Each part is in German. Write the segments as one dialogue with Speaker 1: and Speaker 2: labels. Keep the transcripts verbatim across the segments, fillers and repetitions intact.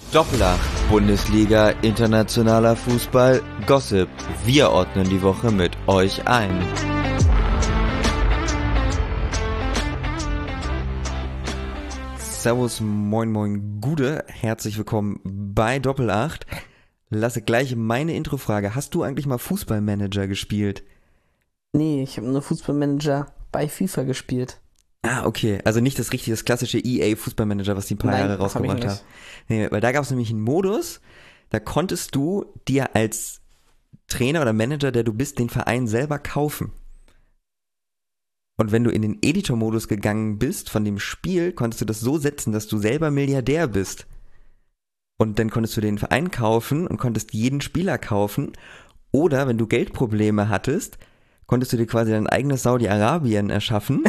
Speaker 1: Doppelacht, Bundesliga, internationaler Fußball, Gossip. Wir ordnen die Woche mit euch ein. Servus, moin moin Gude, herzlich willkommen bei Doppelacht. Lasse gleich meine Introfrage. Hast du eigentlich mal Fußballmanager gespielt?
Speaker 2: Nee, ich habe nur Fußballmanager bei FIFA gespielt.
Speaker 1: Ah, okay. Also nicht das richtige, das klassische E A Fußballmanager, was die ein paar
Speaker 2: Nein,
Speaker 1: Jahre rausgebracht haben. Nee, weil da gab es nämlich einen Modus, da konntest du dir als Trainer oder Manager, der du bist, den Verein selber kaufen. Und wenn du in den Editor-Modus gegangen bist von dem Spiel, konntest du das so setzen, dass du selber Milliardär bist. Und dann konntest du den Verein kaufen und konntest jeden Spieler kaufen. Oder wenn du Geldprobleme hattest, konntest du dir quasi dein eigenes Saudi-Arabien erschaffen,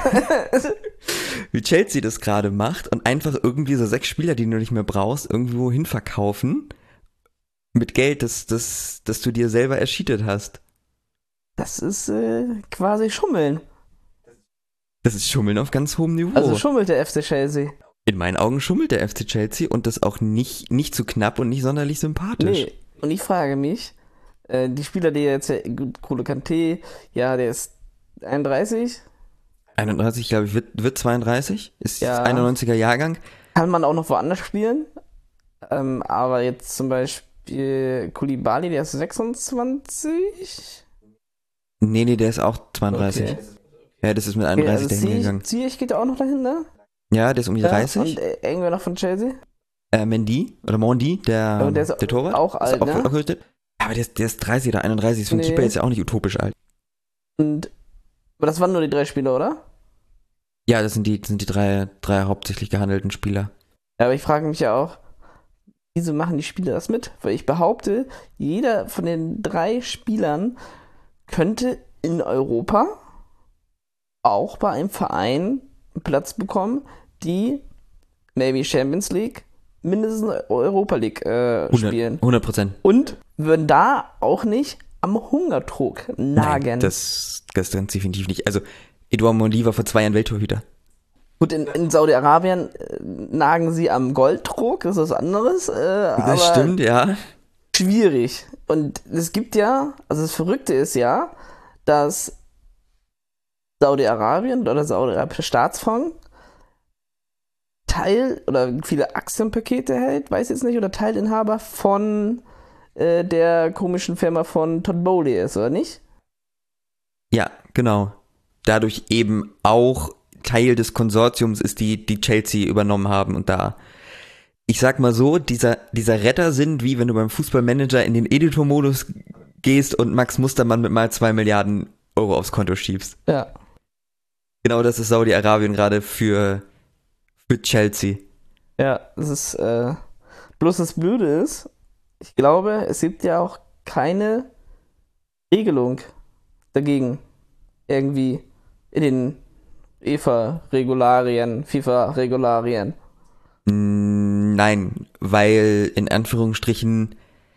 Speaker 1: wie Chelsea das gerade macht, und einfach irgendwie so sechs Spieler, die du nicht mehr brauchst, irgendwo hin verkaufen, mit Geld, das, das, das du dir selber erschietet hast.
Speaker 2: Das ist äh, quasi Schummeln.
Speaker 1: Das ist Schummeln auf ganz hohem Niveau.
Speaker 2: Also schummelt der F C Chelsea.
Speaker 1: In meinen Augen schummelt der F C Chelsea und das auch nicht, nicht zu knapp und nicht sonderlich sympathisch.
Speaker 2: Nee, und ich frage mich, äh, die Spieler, die jetzt, N'Golo Kanté, ja, der ist einunddreißig.
Speaker 1: einunddreißig, glaube ich, wird, wird zweiunddreißig, ist
Speaker 2: Ja.
Speaker 1: einundneunziger Jahrgang.
Speaker 2: Kann man auch noch woanders spielen. Ähm, aber jetzt zum Beispiel Koulibaly, der ist sechsundzwanzig.
Speaker 1: Nee, nee, der ist auch zweiunddreißig.
Speaker 2: Okay.
Speaker 1: Ja, das ist mit
Speaker 2: Okay,
Speaker 1: einunddreißig
Speaker 2: also
Speaker 1: dahin gegangen.
Speaker 2: Ziyech, Ziyech geht ja auch noch dahin, ne?
Speaker 1: Ja, der ist um die
Speaker 2: Ja,
Speaker 1: dreißig.
Speaker 2: und äh, irgendwer noch von Chelsea?
Speaker 1: Äh, Mendy oder Mondi, der,
Speaker 2: Aber der ist
Speaker 1: der Torwart.
Speaker 2: auch alt,
Speaker 1: ist auch,
Speaker 2: ne?
Speaker 1: auch gerüchtet. Aber der ist, der ist dreißig oder einunddreißig, ist für einen
Speaker 2: Nee.
Speaker 1: Keeper jetzt ja auch nicht utopisch alt.
Speaker 2: Und, aber das waren nur die drei Spieler, oder?
Speaker 1: Ja, das sind die, das sind die drei, drei hauptsächlich gehandelten Spieler.
Speaker 2: Ja, aber ich frage mich ja auch, wieso machen die Spieler das mit? Weil ich behaupte, jeder von den drei Spielern könnte in Europa auch bei einem Verein einen Platz bekommen, die maybe Champions League, mindestens Europa League äh, spielen.
Speaker 1: hundert Prozent.
Speaker 2: Und würden da auch nicht am Hungerdruck nagen.
Speaker 1: Nein, das, das ganz definitiv nicht. Also, Edouard Mendy war vor zwei Jahren Welttorhüter.
Speaker 2: Gut, in, in Saudi-Arabien äh, nagen sie am Golddruck, das ist was anderes. Äh,
Speaker 1: Das
Speaker 2: aber
Speaker 1: stimmt, ja.
Speaker 2: schwierig. Und es gibt ja, also das Verrückte ist ja, dass Saudi-Arabien oder der saudi-arabische Staatsfonds Teil oder viele Aktienpakete hält, weiß jetzt nicht, oder Teilinhaber von äh, der komischen Firma von Todd Bowley ist, oder nicht?
Speaker 1: Ja, genau. Dadurch eben auch Teil des Konsortiums ist, die, die Chelsea übernommen haben und da. Ich sag mal so, dieser, dieser Retter sind, wie wenn du beim Fußballmanager in den Editor-Modus gehst und Max Mustermann mit mal zwei Milliarden Euro aufs Konto schiebst.
Speaker 2: Ja.
Speaker 1: Genau das ist Saudi-Arabien gerade für, für Chelsea.
Speaker 2: Ja, das ist, äh, bloß das Blöde ist, ich glaube, es gibt ja auch keine Regelung dagegen. Irgendwie in den UEFA-Regularien, FIFA-Regularien.
Speaker 1: Nein, weil in Anführungsstrichen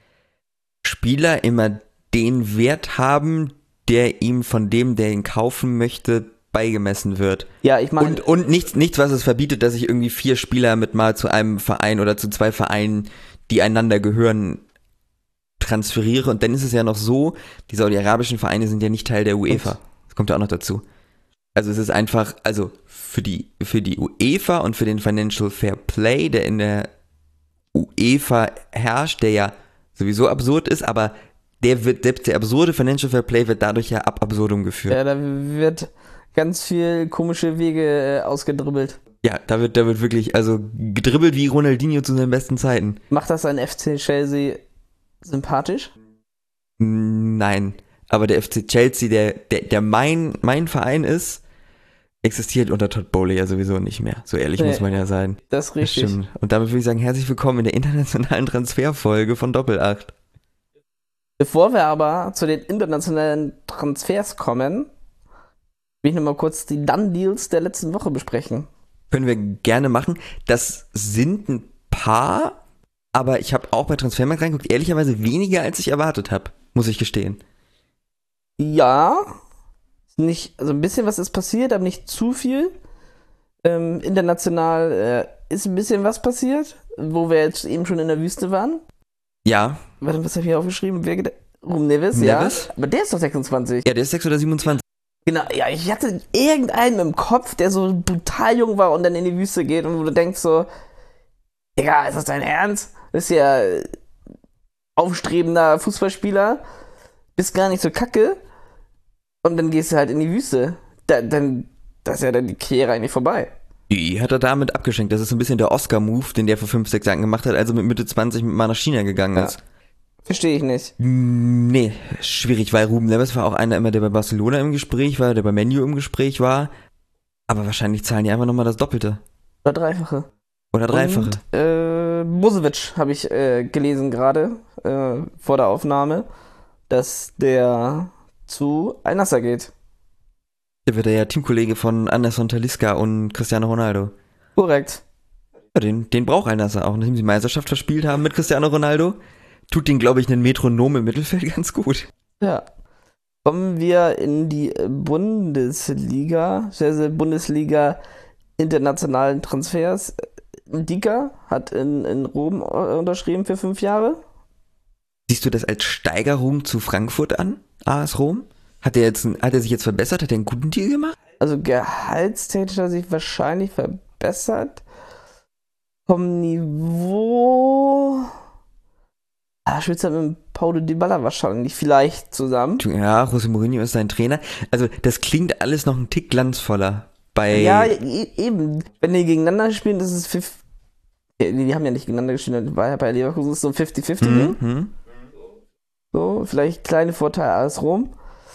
Speaker 1: Spieler immer den Wert haben, der ihm von dem, der ihn kaufen möchte, beigemessen wird.
Speaker 2: Ja, ich meine,
Speaker 1: Und, und nichts, nichts, was es verbietet, dass ich irgendwie vier Spieler mit mal zu einem Verein oder zu zwei Vereinen, die einander gehören, transferiere. Und dann ist es ja noch so, die saudi-arabischen Vereine sind ja nicht Teil der UEFA. Das kommt ja auch noch dazu. Also es ist einfach, also für die, für die UEFA und für den Financial Fair Play, der in der UEFA herrscht, der ja sowieso absurd ist, aber der wird, selbst der absurde Financial Fair Play wird dadurch ja ab absurdum geführt.
Speaker 2: ja, da wird ganz viel komische Wege äh, ausgedribbelt.
Speaker 1: Ja, da wird, da wird wirklich, also gedribbelt wie Ronaldinho zu seinen besten Zeiten.
Speaker 2: Macht das ein F C Chelsea sympathisch?
Speaker 1: Nein, aber der F C Chelsea, der, der, der mein, mein Verein ist, existiert unter Todd Bowley ja sowieso nicht mehr. So ehrlich
Speaker 2: Nee,
Speaker 1: muss man ja sein.
Speaker 2: Das ist
Speaker 1: Das
Speaker 2: richtig.
Speaker 1: stimmt. Und damit würde ich sagen, herzlich willkommen in der internationalen Transferfolge von Doppelacht.
Speaker 2: Bevor wir aber zu den internationalen Transfers kommen, will ich nochmal kurz die Done-Deals der letzten Woche besprechen.
Speaker 1: Können wir gerne machen. Das sind ein paar, aber ich habe auch bei Transfermarkt reingeguckt, ehrlicherweise weniger, als ich erwartet habe, muss ich gestehen.
Speaker 2: Ja, nicht, also ein bisschen was ist passiert, aber nicht zu viel. Ähm, international äh, ist ein bisschen was passiert, wo wir jetzt eben schon in der Wüste waren.
Speaker 1: Ja.
Speaker 2: Warte, was habe ich hier aufgeschrieben? Wer ged- Rum Neves,
Speaker 1: Neves?
Speaker 2: ja. Aber der ist doch sechsundzwanzig.
Speaker 1: Ja, der ist sechs oder siebenundzwanzig.
Speaker 2: Genau, ja, ich hatte irgendeinen im Kopf, der so brutal jung war und dann in die Wüste geht und wo du denkst so, Digga, ist das dein Ernst? Bist ja aufstrebender Fußballspieler, bist gar nicht so kacke und dann gehst du halt in die Wüste. Da, dann, das ist ja dann die Karriere eigentlich vorbei.
Speaker 1: Die hat er damit abgeschenkt. Das ist so ein bisschen der Oscar-Move, den der vor fünf, sechs Jahren gemacht hat, als er mit Mitte zwanzig mal nach China gegangen
Speaker 2: Ja.
Speaker 1: ist.
Speaker 2: Verstehe ich nicht.
Speaker 1: Nee, schwierig, weil Ruben Neves war auch einer immer, der bei Barcelona im Gespräch war, der bei Man U im Gespräch war. Aber wahrscheinlich zahlen die einfach nochmal das Doppelte.
Speaker 2: Oder Dreifache.
Speaker 1: Oder Dreifache.
Speaker 2: Und, äh, Musovic habe ich äh, gelesen gerade äh, vor der Aufnahme, dass der zu Al-Nassr geht.
Speaker 1: Der wird ja Teamkollege von Anderson Talisca und Cristiano Ronaldo.
Speaker 2: Korrekt.
Speaker 1: Ja, den, den braucht Al-Nassr auch, nachdem sie Meisterschaft verspielt haben mit Cristiano Ronaldo. Tut den, glaube ich, einen Metronom im Mittelfeld ganz gut.
Speaker 2: Ja. Kommen wir in die Bundesliga, also Bundesliga internationalen Transfers. Dika hat in, in Rom unterschrieben für fünf Jahre.
Speaker 1: Siehst du das als Steigerung zu Frankfurt an, A S Rom? Hat er, jetzt, hat er sich jetzt verbessert? Hat er einen guten Deal gemacht?
Speaker 2: Also gehaltstechnisch hat er sich wahrscheinlich verbessert. Vom Niveau... Ah, spielt halt mit Paulo Dybala wahrscheinlich vielleicht zusammen.
Speaker 1: Ja, José Mourinho ist sein Trainer. Also das klingt alles noch ein Tick glanzvoller. Bei
Speaker 2: Ja, e- eben. Wenn die gegeneinander spielen, das ist fünfzig. Die, die haben ja nicht gegeneinander gespielt, das war ja bei Leverkusen ist so ein fünfzig fünfzig Ding.
Speaker 1: Mhm.
Speaker 2: So, vielleicht kleine Vorteile als Rom.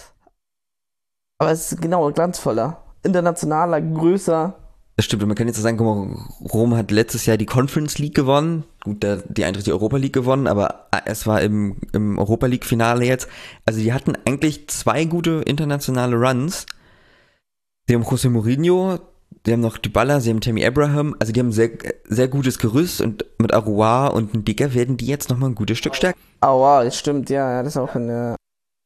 Speaker 2: Aber es ist genau glanzvoller. Internationaler, größer.
Speaker 1: Das stimmt, und man kann jetzt so sagen, guck mal, Rom hat letztes Jahr die Conference League gewonnen. Gut, der, die Eintracht die Europa League gewonnen, aber es war im, im Europa League Finale jetzt. Also die hatten eigentlich zwei gute internationale Runs. Sie haben José Mourinho, sie haben noch Dybala, sie haben Tammy Abraham. Also die haben sehr, sehr gutes Gerüst und mit Arouar und einem Dicker werden die jetzt nochmal ein gutes Stück stärker.
Speaker 2: Aua, das stimmt, ja, ja, das ist auch eine.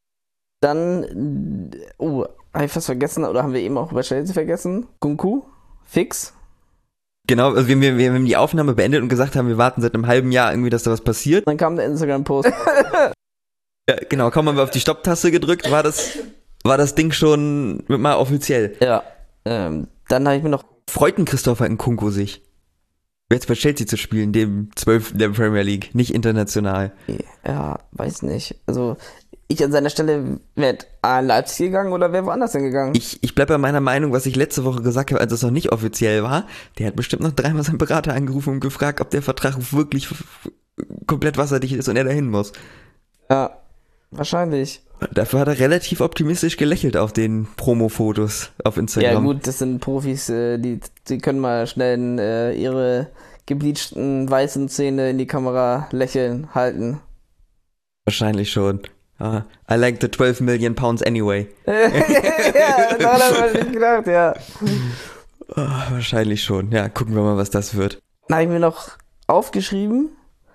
Speaker 2: Dann, oh, habe ich fast vergessen, oder haben wir eben auch über Chelsea vergessen? Kunku, fix.
Speaker 1: Genau, also wir, wir, wir haben die Aufnahme beendet und gesagt haben, wir warten seit einem halben Jahr irgendwie, dass da was passiert.
Speaker 2: Dann kam der Instagram-Post.
Speaker 1: Ja, genau, kaum haben wir auf die Stopptaste gedrückt, war das, war das Ding schon mal offiziell.
Speaker 2: Ja, ähm, dann habe ich mir noch.
Speaker 1: Freut ein Christopher Nkunku sich, jetzt bei Chelsea zu spielen, dem zwölften der Premier League, nicht international.
Speaker 2: Ja, weiß nicht. Also, ich an seiner Stelle wäre an Leipzig gegangen oder wäre woanders hingegangen.
Speaker 1: Ich, ich bleibe bei meiner Meinung, was ich letzte Woche gesagt habe, als es noch nicht offiziell war. Der hat bestimmt noch dreimal seinen Berater angerufen und gefragt, ob der Vertrag wirklich komplett wasserdicht ist und er dahin muss.
Speaker 2: Ja, wahrscheinlich.
Speaker 1: Dafür hat er relativ optimistisch gelächelt auf den Promo-Fotos auf Instagram.
Speaker 2: Ja gut, das sind Profis, äh, die, die können mal schnell äh, ihre gebleachten weißen Zähne in die Kamera lächeln, halten.
Speaker 1: Wahrscheinlich schon. Ah, I like the twelve million pounds anyway.
Speaker 2: Ja, daran habe ich nicht gedacht, ja.
Speaker 1: Oh, wahrscheinlich schon. Ja, gucken wir mal, was das wird.
Speaker 2: Dann habe ich mir noch aufgeschrieben,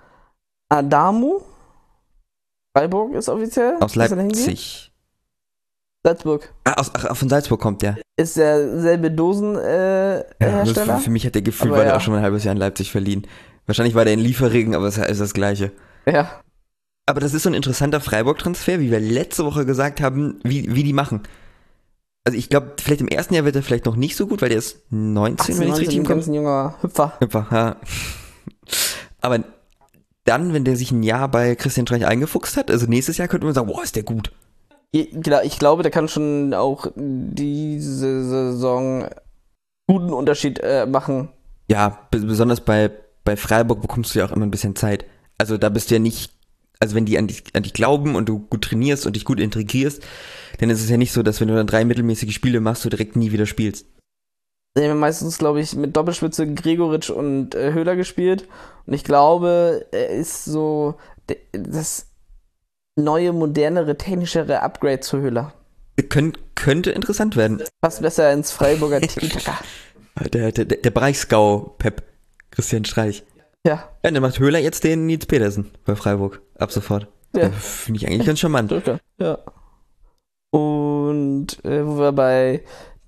Speaker 2: Adamu, Freiburg ist offiziell.
Speaker 1: Aus
Speaker 2: Ist er da hingegangen?
Speaker 1: Leipzig.
Speaker 2: Salzburg.
Speaker 1: Ah, aus, ach, von Salzburg kommt der.
Speaker 2: Ist derselbe Dosenhersteller. Äh,
Speaker 1: Ja,
Speaker 2: Hersteller.
Speaker 1: für, für mich hat der Gefühl,
Speaker 2: Aber
Speaker 1: war der
Speaker 2: ja.
Speaker 1: auch schon mal ein halbes Jahr in Leipzig verliehen. Wahrscheinlich war der in Lieferregen, aber es ist das Gleiche.
Speaker 2: Ja.
Speaker 1: Aber das ist so ein interessanter Freiburg-Transfer, wie wir letzte Woche gesagt haben, wie, wie die machen. Also ich glaube, vielleicht im ersten Jahr wird er vielleicht noch nicht so gut, weil der ist neunzehn, wenn ich es richtig im
Speaker 2: ein
Speaker 1: Kopf
Speaker 2: ganz junger Hüpfer.
Speaker 1: habe. Ja. Aber dann, wenn der sich ein Jahr bei Christian Streich eingefuchst hat, also nächstes Jahr könnte man sagen, boah, ist der gut.
Speaker 2: Ich glaube, der kann schon auch diese Saison guten Unterschied äh, machen.
Speaker 1: Ja, b- besonders bei, bei Freiburg bekommst du ja auch immer ein bisschen Zeit. Also da bist du ja nicht, also wenn die an dich, an dich glauben und du gut trainierst und dich gut integrierst, dann ist es ja nicht so, dass wenn du dann drei mittelmäßige Spiele machst, du direkt nie wieder spielst.
Speaker 2: Wir haben meistens, glaube ich, mit Doppelspitze Gregoritsch und äh, Höhler gespielt. Und ich glaube, er ist so de- das neue, modernere, technischere Upgrade zu Höhler.
Speaker 1: Kön- könnte interessant werden.
Speaker 2: Passt besser ins Freiburger Tiki-Taka.
Speaker 1: Der, der, der Bereichsgau-Pep, Christian Streich.
Speaker 2: Ja.
Speaker 1: Ja, der macht Höhler jetzt den Nils Petersen bei Freiburg. Ab sofort.
Speaker 2: Ja.
Speaker 1: Ja, finde ich eigentlich ganz charmant.
Speaker 2: Drücker. Ja. Und äh, wo wir bei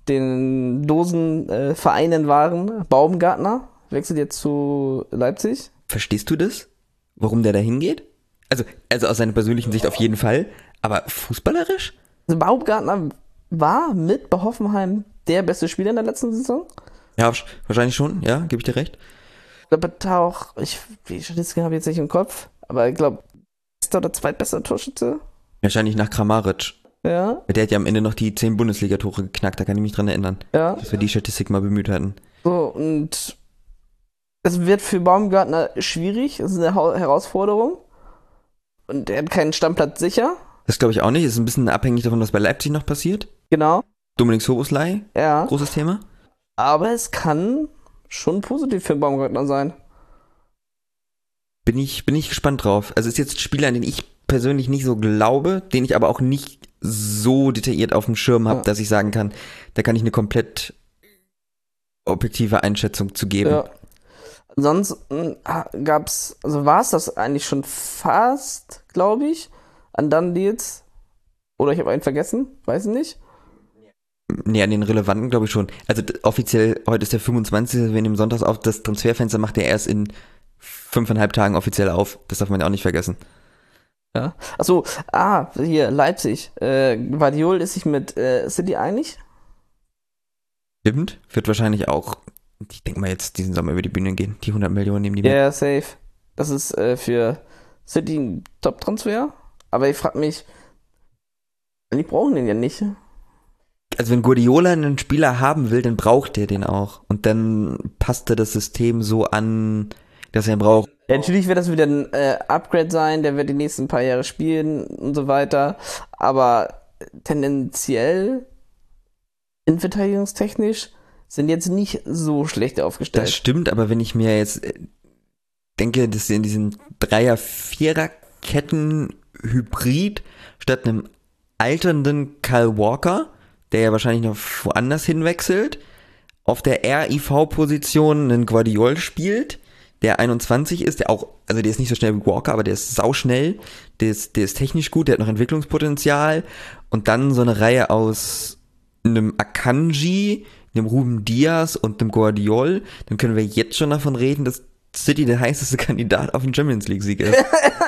Speaker 2: den Dosenvereinen waren. Baumgartner wechselt jetzt zu Leipzig.
Speaker 1: Verstehst du das? Warum der da hingeht? Also, also aus seiner persönlichen Sicht auf jeden Fall, aber fußballerisch?
Speaker 2: Also Baumgartner war mit bei Hoffenheim der beste Spieler in der letzten Saison.
Speaker 1: Ja, wahrscheinlich schon, ja, gebe ich dir recht.
Speaker 2: Ich glaube, da auch, ich, die Statistiken habe ich jetzt nicht im Kopf, aber ich glaube, bester oder zweitbester Torschütze.
Speaker 1: Wahrscheinlich nach Kramaric.
Speaker 2: Ja.
Speaker 1: Der hat ja am Ende noch die zehn Bundesliga-Tore geknackt, da kann ich mich dran erinnern.
Speaker 2: Ja.
Speaker 1: Dass wir die Statistik mal bemüht hatten.
Speaker 2: So, und es wird für Baumgartner schwierig, es ist eine Herausforderung. Und er hat keinen Stammplatz sicher.
Speaker 1: Das glaube ich auch nicht, ist ein bisschen abhängig davon, was bei Leipzig noch passiert.
Speaker 2: Genau.
Speaker 1: Dominik Szoboszlai,
Speaker 2: Ja.
Speaker 1: großes Thema.
Speaker 2: Aber es kann schon positiv für Baumgartner sein.
Speaker 1: Bin ich, bin ich gespannt drauf. Also ist jetzt ein Spieler, an den ich persönlich nicht so glaube, den ich aber auch nicht so detailliert auf dem Schirm habe,
Speaker 2: Ja.
Speaker 1: dass ich sagen kann, da kann ich eine komplett objektive Einschätzung zu geben.
Speaker 2: Ja. Ansonsten gab's, also war es das eigentlich schon fast, glaube ich, an Done Deals. Oder ich habe einen vergessen, weiß ich nicht.
Speaker 1: Nee, an den relevanten glaube ich schon. Also d- offiziell, heute ist der fünfundzwanzigste Wir nehmen sonntags auf, das Transferfenster macht er erst in fünfeinhalb Tagen offiziell auf. Das darf man ja auch nicht vergessen.
Speaker 2: Ja. Achso, ah, hier, Leipzig. Äh, Guardiol ist sich mit äh, City einig?
Speaker 1: Stimmt, wird wahrscheinlich auch, ich denke mal jetzt diesen Sommer über die Bühne gehen. Die hundert Millionen nehmen die
Speaker 2: Ja,
Speaker 1: mit.
Speaker 2: yeah, safe. Das ist äh, für City ein Top-Transfer. Aber ich frage mich, die brauchen den ja nicht.
Speaker 1: Also wenn Guardiola einen Spieler haben will, dann braucht er den auch. Und dann passt er das System so an, dass er ihn braucht.
Speaker 2: Ja, natürlich wird das wieder ein äh, Upgrade sein, der wird die nächsten paar Jahre spielen und so weiter. Aber tendenziell, innenverteidigungstechnisch, sind jetzt nicht so schlecht aufgestellt.
Speaker 1: Das stimmt, aber wenn ich mir jetzt äh, denke, dass sie in diesen Dreier-Vierer-Ketten-Hybrid statt einem alternden Kyle Walker, der ja wahrscheinlich noch woanders hinwechselt, auf der R I V-Position einen Guardiol spielt, der einundzwanzig ist, der auch, also der ist nicht so schnell wie Walker, aber der ist sauschnell, der ist, der ist technisch gut, der hat noch Entwicklungspotenzial und dann so eine Reihe aus einem Akanji, einem Ruben Diaz und einem Guardiol, dann können wir jetzt schon davon reden, dass City der heißeste Kandidat auf den Champions League-Sieg ist.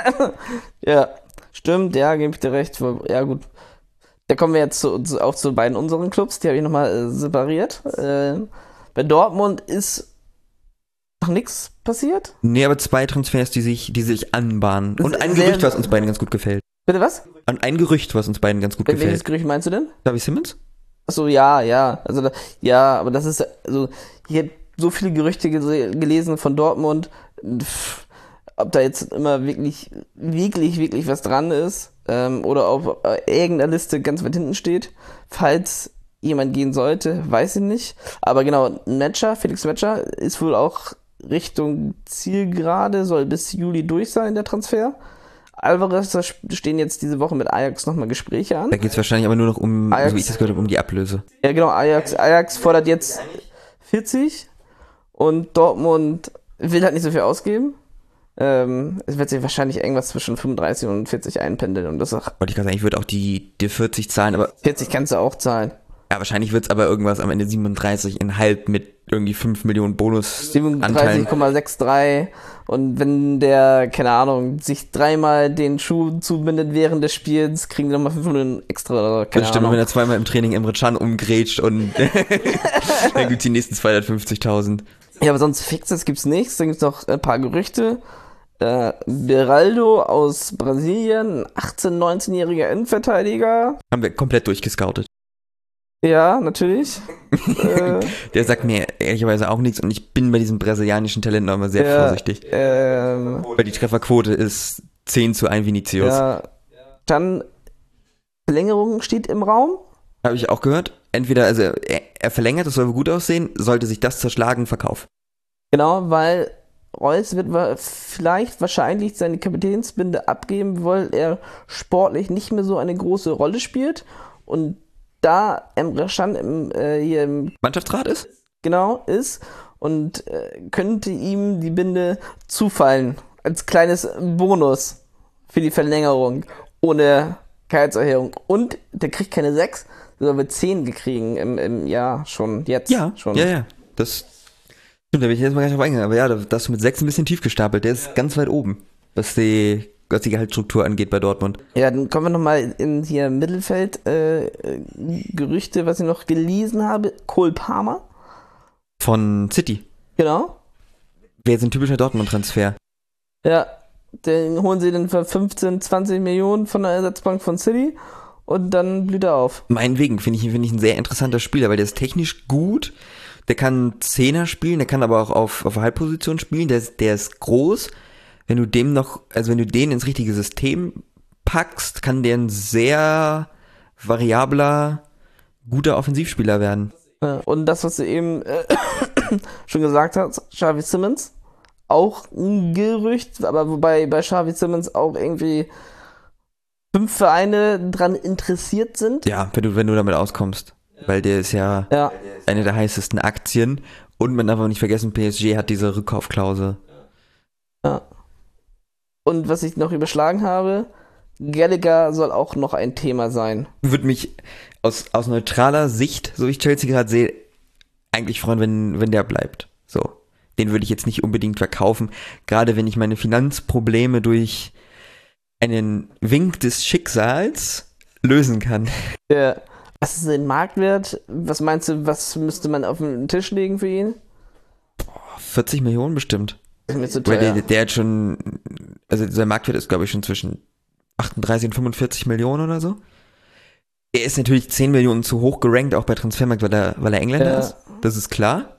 Speaker 2: Ja, stimmt, ja, gebe ich dir recht. Ja, gut. Da kommen wir jetzt zu, zu, auch zu beiden unseren Clubs, die habe ich nochmal äh, separiert. Äh, bei Dortmund ist noch nichts passiert.
Speaker 1: Nee, aber zwei Transfers, die sich, die sich anbahnen. Und ein
Speaker 2: Sehr-
Speaker 1: Gerücht, was uns beiden ganz gut gefällt.
Speaker 2: Bitte was?
Speaker 1: Und ein Gerücht, was uns beiden ganz gut
Speaker 2: Welches
Speaker 1: gefällt.
Speaker 2: Gerücht meinst du denn?
Speaker 1: Davi Simmons?
Speaker 2: Achso, ja, ja. Also, da, ja, aber das ist, also, ich habe so viele Gerüchte gese- gelesen von Dortmund. Pff, ob da jetzt immer wirklich, wirklich, wirklich was dran ist. Ähm, oder ob äh, irgendeine Liste ganz weit hinten steht. Falls jemand gehen sollte, weiß ich nicht. Aber genau, Metscher, Felix Metscher, ist wohl auch Richtung Zielgerade, soll bis Juli durch sein, der Transfer. Alvarez, da stehen jetzt diese Woche mit Ajax nochmal Gespräche an.
Speaker 1: Da geht es wahrscheinlich aber nur noch um,
Speaker 2: Ajax.
Speaker 1: so wie ich das gehört habe, um die Ablöse.
Speaker 2: Ja, genau, Ajax, Ajax fordert jetzt vierzig und Dortmund will halt nicht so viel ausgeben. Ähm, es wird sich wahrscheinlich irgendwas zwischen fünfunddreißig und vierzig einpendeln und das auch
Speaker 1: Wollte ich gerade sagen, ich würde auch die, die vierzig zahlen, aber
Speaker 2: vierzig kannst du auch zahlen.
Speaker 1: ja, wahrscheinlich wird es aber irgendwas am Ende siebenunddreißig Komma fünf mit irgendwie fünf Millionen Bonusanteilen.
Speaker 2: siebenunddreißig Komma dreiundsechzig und wenn der, keine Ahnung, sich dreimal den Schuh zubindet während des Spiels, kriegen die nochmal fünf Millionen extra oder keine
Speaker 1: Das stimmt, und
Speaker 2: Ahnung.
Speaker 1: wenn er zweimal im Training Emre Can umgrätscht und dann gibt es die nächsten zweihundertfünfzigtausend.
Speaker 2: Ja, aber sonst Fixes gibt's nichts, dann gibt's noch ein paar Gerüchte. Äh, Beraldo aus Brasilien, achtzehn-, neunzehnjähriger Innenverteidiger.
Speaker 1: Haben wir komplett durchgescoutet.
Speaker 2: Ja, natürlich. äh,
Speaker 1: Der sagt mir ehrlicherweise auch nichts und ich bin bei diesem brasilianischen Talent noch immer sehr
Speaker 2: Ja.
Speaker 1: vorsichtig.
Speaker 2: ähm,
Speaker 1: Weil die Trefferquote ist zehn zu eins Vinicius.
Speaker 2: ja. Dann Verlängerung steht im Raum.
Speaker 1: Habe ich auch gehört. Entweder, also er, er verlängert, das soll wohl gut aussehen, sollte sich das zerschlagen, Verkauf.
Speaker 2: Genau, weil Reus wird wa- vielleicht wahrscheinlich seine Kapitänsbinde abgeben, weil er sportlich nicht mehr so eine große Rolle spielt. Und da Emre Can im, äh, hier im
Speaker 1: Mannschaftsrat ist?
Speaker 2: genau ist und äh, könnte ihm die Binde zufallen als kleines Bonus für die Verlängerung, ohne Gehaltserhöhung. Und der kriegt keine sechs, sondern wird zehn gekriegen im, im Jahr schon, jetzt
Speaker 1: Ja,
Speaker 2: schon.
Speaker 1: ja, ja. Das stimmt, da bin ich jetzt mal gar nicht drauf eingegangen. Aber ja, das ist mit sechs ein bisschen tief gestapelt. Der ist ganz weit oben, was die, was die Gehaltsstruktur angeht bei Dortmund.
Speaker 2: Ja, dann kommen wir nochmal in hier Mittelfeld. Äh, Gerüchte, was ich noch gelesen habe. Cole Palmer.
Speaker 1: Von City.
Speaker 2: Genau.
Speaker 1: Wäre jetzt ein typischer Dortmund-Transfer.
Speaker 2: Ja, den holen sie dann für fünfzehn, zwanzig Millionen von der Ersatzbank von City und dann blüht er auf.
Speaker 1: Meinetwegen finde ich, find ich ein sehr interessanter Spieler, weil der ist technisch gut, der kann Zehner spielen, der kann aber auch auf, auf Halbposition spielen, der ist, der ist groß. Wenn du dem noch, also wenn du den ins richtige System packst, kann der ein sehr variabler, guter Offensivspieler werden.
Speaker 2: Ja, und das, was du eben äh, schon gesagt hast, Xavi Simons, auch ein Gerücht, aber wobei bei Xavi Simons auch irgendwie fünf Vereine dran interessiert sind.
Speaker 1: Ja, wenn du, wenn du damit auskommst. Weil der ist ja,
Speaker 2: Ja.
Speaker 1: eine der heißesten Aktien. Und man darf auch nicht vergessen, P S G hat diese Rückkaufklausel.
Speaker 2: Ja. Und was ich noch überschlagen habe, Gallagher soll auch noch ein Thema sein.
Speaker 1: Würde mich aus, aus neutraler Sicht, so wie ich Chelsea gerade sehe, eigentlich freuen, wenn, wenn der bleibt. So. Den würde ich jetzt nicht unbedingt verkaufen. Gerade wenn ich meine Finanzprobleme durch einen Wink des Schicksals lösen kann.
Speaker 2: Ja. Was ist denn Marktwert? Was meinst du, was müsste man auf den Tisch legen für ihn?
Speaker 1: vierzig Millionen bestimmt.
Speaker 2: Das ist mir zu
Speaker 1: Weil
Speaker 2: teuer.
Speaker 1: der, der hat schon, also sein Marktwert ist, glaube ich, schon zwischen achtunddreißig und fünfundvierzig Millionen oder so. Er ist natürlich zehn Millionen zu hoch gerankt, auch bei Transfermarkt, weil er, weil er Engländer
Speaker 2: Ja.
Speaker 1: ist. Das ist klar.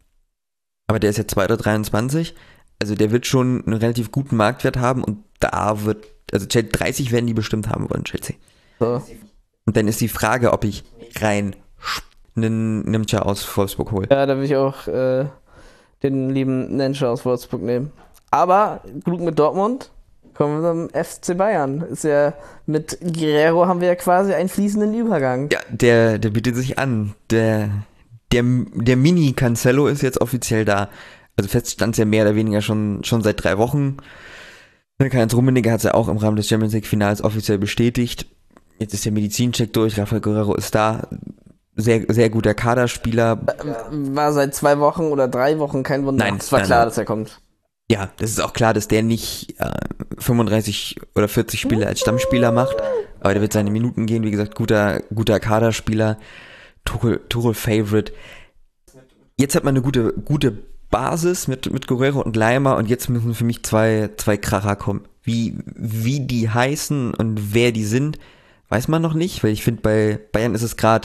Speaker 1: Aber der ist jetzt zwei oder dreiundzwanzig. Also der wird schon einen relativ guten Marktwert haben und da wird, also dreißig werden die bestimmt haben wollen, Chelsea.
Speaker 2: So.
Speaker 1: Und dann ist die Frage, ob ich rein einen Nimcher aus Wolfsburg hole.
Speaker 2: Ja, da will ich auch äh, den lieben Nenscher aus Wolfsburg nehmen. Aber klug mit Dortmund, kommen wir zum F C Bayern. Ist ja mit Guerrero haben wir ja quasi einen fließenden Übergang.
Speaker 1: Ja, der, der bietet sich an. Der, der, der Mini-Cancelo ist jetzt offiziell da. Also fest stand es ja mehr oder weniger schon, schon seit drei Wochen. Karl-Heinz Rummenigge hat es ja auch im Rahmen des Champions League-Finals offiziell bestätigt. Jetzt ist der Medizincheck durch, Rafael Guerrero ist da. Sehr, sehr guter Kaderspieler.
Speaker 2: War seit zwei Wochen oder drei Wochen kein Wunder.
Speaker 1: Nein,
Speaker 2: es war
Speaker 1: nein,
Speaker 2: klar,
Speaker 1: nein.
Speaker 2: dass er kommt.
Speaker 1: Ja, das ist auch klar, dass der nicht äh, fünfunddreißig oder vierzig Spiele als Stammspieler macht, aber der wird seine Minuten gehen. Wie gesagt, guter, guter Kaderspieler, Tuchel, Tuchel Favorite. Jetzt hat man eine gute, gute Basis mit, mit Guerrero und Leimer und jetzt müssen für mich zwei, zwei Kracher kommen. Wie, wie die heißen und wer die sind, weiß man noch nicht, weil ich finde, bei Bayern ist es gerade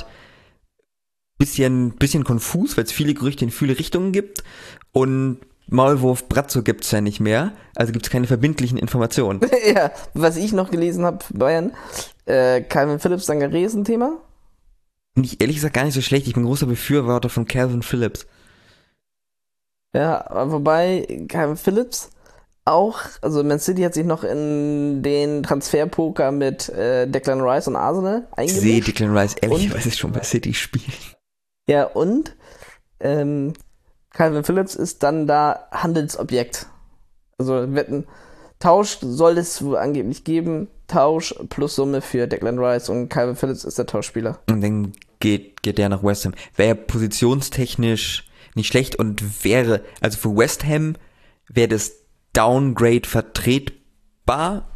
Speaker 1: bisschen, bisschen konfus, weil es viele Gerüchte in viele Richtungen gibt und Maulwurf Brazzo gibt's ja nicht mehr, also gibt's keine verbindlichen Informationen.
Speaker 2: Ja, was ich noch gelesen habe, Bayern, äh, Calvin Phillips, Sangaré ist ein Thema.
Speaker 1: Finde ich ehrlich gesagt gar nicht so schlecht, ich bin großer Befürworter von Calvin Phillips.
Speaker 2: Ja, aber wobei Calvin Phillips auch, also Man City hat sich noch in den Transferpoker mit äh, Declan Rice und Arsenal
Speaker 1: Ich sehe
Speaker 2: eingemischt.
Speaker 1: Declan Rice ehrlicherweise schon bei City spielen.
Speaker 2: Ja, und ähm, Calvin Phillips ist dann da Handelsobjekt. Also wetten, Tausch soll es wohl angeblich geben. Tausch plus Summe für Declan Rice und Calvin Phillips ist der Tauschspieler.
Speaker 1: Und dann geht, geht der nach West Ham. Wäre positionstechnisch nicht schlecht und wäre, also für West Ham wäre das Downgrade vertretbar.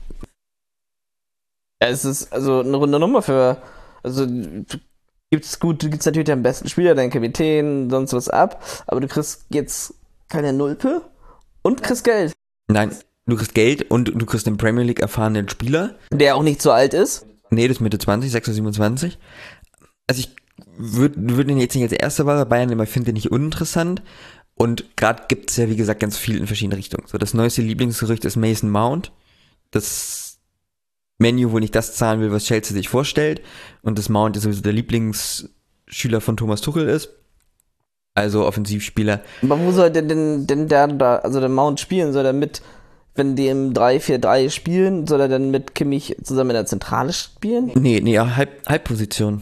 Speaker 2: Ja, es ist also eine runde Nummer für, also gibt's gut, du gibt's natürlich den besten Spieler, deinen Kapitän, sonst was ab, aber du kriegst jetzt keine Nulpe und kriegst Geld.
Speaker 1: Nein, du kriegst Geld und du kriegst den Premier League erfahrenen Spieler.
Speaker 2: Der auch nicht so alt ist.
Speaker 1: Nee, das ist Mitte zwanzig, sechs oder siebenundzwanzig. Also ich würde würd den jetzt nicht als erste Wahl bei Bayern nehmen, aber ich finde den nicht uninteressant. Und gerade gibt es ja, wie gesagt, ganz viel in verschiedene Richtungen. So, das neueste Lieblingsgerücht ist Mason Mount. Das Menu, wo nicht das zahlen will, was Chelsea sich vorstellt. Und das Mount ist sowieso der Lieblingsschüler von Thomas Tuchel ist. Also Offensivspieler.
Speaker 2: Aber wo soll denn, denn, denn der da, also der Mount spielen? Soll er mit, wenn die im drei vier drei spielen, soll er dann mit Kimmich zusammen in der Zentrale spielen?
Speaker 1: Nee, nee, ja, Halb, Halbposition.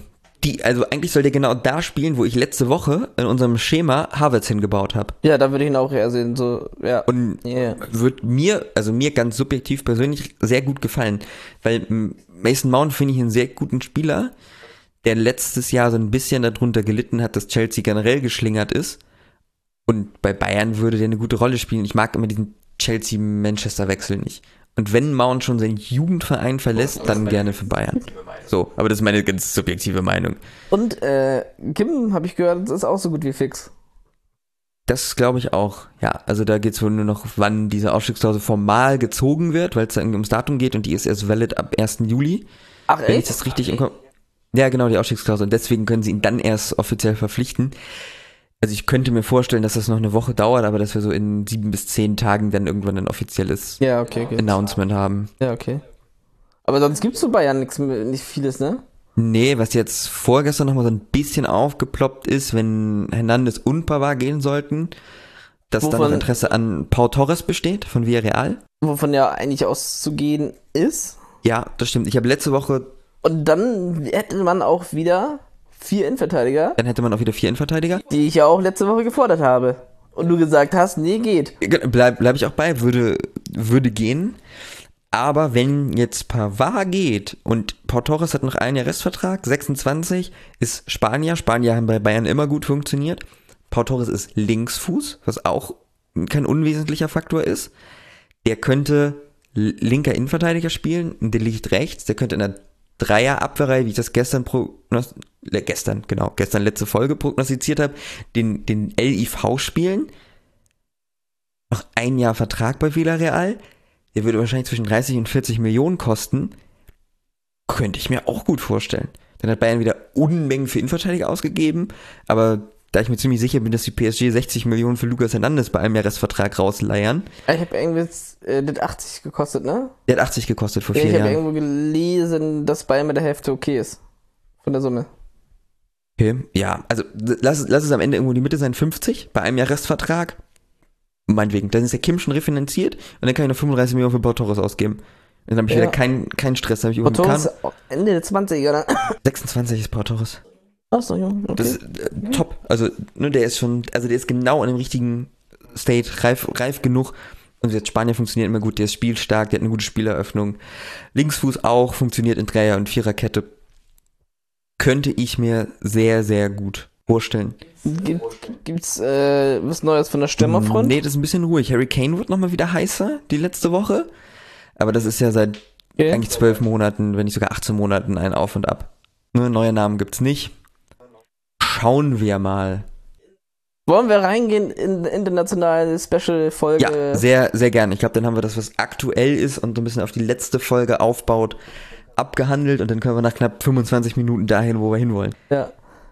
Speaker 1: die, also eigentlich soll der genau da spielen, wo ich letzte Woche in unserem Schema Havertz hingebaut habe.
Speaker 2: Ja, da würde ich ihn auch eher sehen, so, ja.
Speaker 1: Und
Speaker 2: yeah.
Speaker 1: wird mir, also mir ganz subjektiv persönlich sehr gut gefallen, weil Mason Mount finde ich einen sehr guten Spieler, der letztes Jahr so ein bisschen darunter gelitten hat, dass Chelsea generell geschlingert ist. Und bei Bayern würde der eine gute Rolle spielen. Ich mag immer diesen Chelsea-Manchester-Wechsel nicht. Und wenn Mount schon seinen Jugendverein verlässt, dann gerne für Bayern. So, aber das ist meine ganz subjektive Meinung.
Speaker 2: Und äh, Kim, habe ich gehört, ist auch so gut wie fix.
Speaker 1: Das glaube ich auch, ja. Also da geht es wohl nur noch, wann diese Ausstiegsklausel formal gezogen wird, weil es dann ums Datum geht und die ist erst valid ab ersten Juli.
Speaker 2: Ach,
Speaker 1: Wenn
Speaker 2: echt?
Speaker 1: ich das richtig im Kopf... Ja, genau, die Ausstiegsklausel. Und deswegen können sie ihn dann erst offiziell verpflichten. Also ich könnte mir vorstellen, dass das noch eine Woche dauert, aber dass wir so in sieben bis zehn Tagen dann irgendwann ein offizielles
Speaker 2: Ja, okay, okay.
Speaker 1: Announcement haben.
Speaker 2: Ja, okay. Aber sonst gibt's zu Bayern nichts, nicht vieles, ne?
Speaker 1: Nee, was jetzt vorgestern nochmal so ein bisschen aufgeploppt ist, wenn Hernandez und Pavard gehen sollten, dass
Speaker 2: Wovon-
Speaker 1: dann noch Interesse an Pau Torres besteht von Villarreal.
Speaker 2: Wovon ja eigentlich auszugehen ist.
Speaker 1: Ja, das stimmt. Ich habe letzte Woche,
Speaker 2: Und dann hätte man auch wieder vier Innenverteidiger,
Speaker 1: dann hätte man auch wieder vier Innenverteidiger.
Speaker 2: die ich ja auch letzte Woche gefordert habe. Und du gesagt hast, nee, geht.
Speaker 1: Bleib, bleib ich auch bei, würde, würde gehen. Aber wenn jetzt Pavard geht und Pau Torres hat noch ein Jahr Restvertrag, sechsundzwanzig, ist Spanier. Spanier haben bei Bayern immer gut funktioniert. Pau Torres ist Linksfuß, was auch kein unwesentlicher Faktor ist. Der könnte linker Innenverteidiger spielen, der liegt rechts, der könnte in der Dreierabwehrreihe, wie ich das gestern prognost- äh, gestern, genau, gestern letzte Folge prognostiziert habe, den, den L I V spielen. Noch ein Jahr Vertrag bei Villarreal. Der würde wahrscheinlich zwischen dreißig und vierzig Millionen kosten. Könnte ich mir auch gut vorstellen. Dann hat Bayern wieder Unmengen für Innenverteidiger ausgegeben, aber da ich mir ziemlich sicher bin, dass die P S G sechzig Millionen für Lucas Hernandez bei einem Jahresvertrag rausleiern.
Speaker 2: Ich habe irgendwie äh, das achtzig gekostet, ne?
Speaker 1: Der hat achtzig gekostet vor
Speaker 2: Ja,
Speaker 1: vier
Speaker 2: ich habe
Speaker 1: Jahren.
Speaker 2: irgendwo gelesen, dass Bayern mit der Hälfte okay ist. Von der Summe.
Speaker 1: Okay, ja, also lass, es- lass es am Ende irgendwo die Mitte sein, fünfzig bei einem Jahresvertrag. Meinetwegen, dann ist der Kim schon refinanziert und dann kann ich noch fünfunddreißig Millionen für Pau Torres ausgeben. Und dann habe ich
Speaker 2: Ja.
Speaker 1: wieder keinen keinen Stress, habe ich
Speaker 2: Und
Speaker 1: überhaupt
Speaker 2: Torres Ende der zwanziger, ne?
Speaker 1: sechsundzwanzig ist Pau Torres.
Speaker 2: Achso, ja, okay.
Speaker 1: Das ist äh, top. Also, ne, der ist schon, also der ist genau an dem richtigen State, reif, reif genug. Und jetzt Spanien funktioniert immer gut, der ist spielstark, der hat eine gute Spieleröffnung. Linksfuß auch, funktioniert in Dreier- und Viererkette. Könnte ich mir sehr, sehr gut vorstellen.
Speaker 2: Gibt, gibt's äh, was Neues von der Stürmerfront?
Speaker 1: Nee, das ist ein bisschen ruhig. Harry Kane wird nochmal wieder heißer, die letzte Woche. Aber das ist ja seit
Speaker 2: Okay.
Speaker 1: eigentlich zwölf Monaten, wenn nicht sogar achtzehn Monaten ein Auf und Ab. Ne, neue Namen gibt's nicht. Schauen wir mal.
Speaker 2: Wollen wir reingehen in internationale Special-Folge?
Speaker 1: Ja, sehr, sehr gerne. Ich glaube, dann haben wir das, was aktuell ist und so ein bisschen auf die letzte Folge aufbaut, abgehandelt und dann können wir nach knapp fünfundzwanzig Minuten dahin, wo wir hinwollen.
Speaker 2: Ja.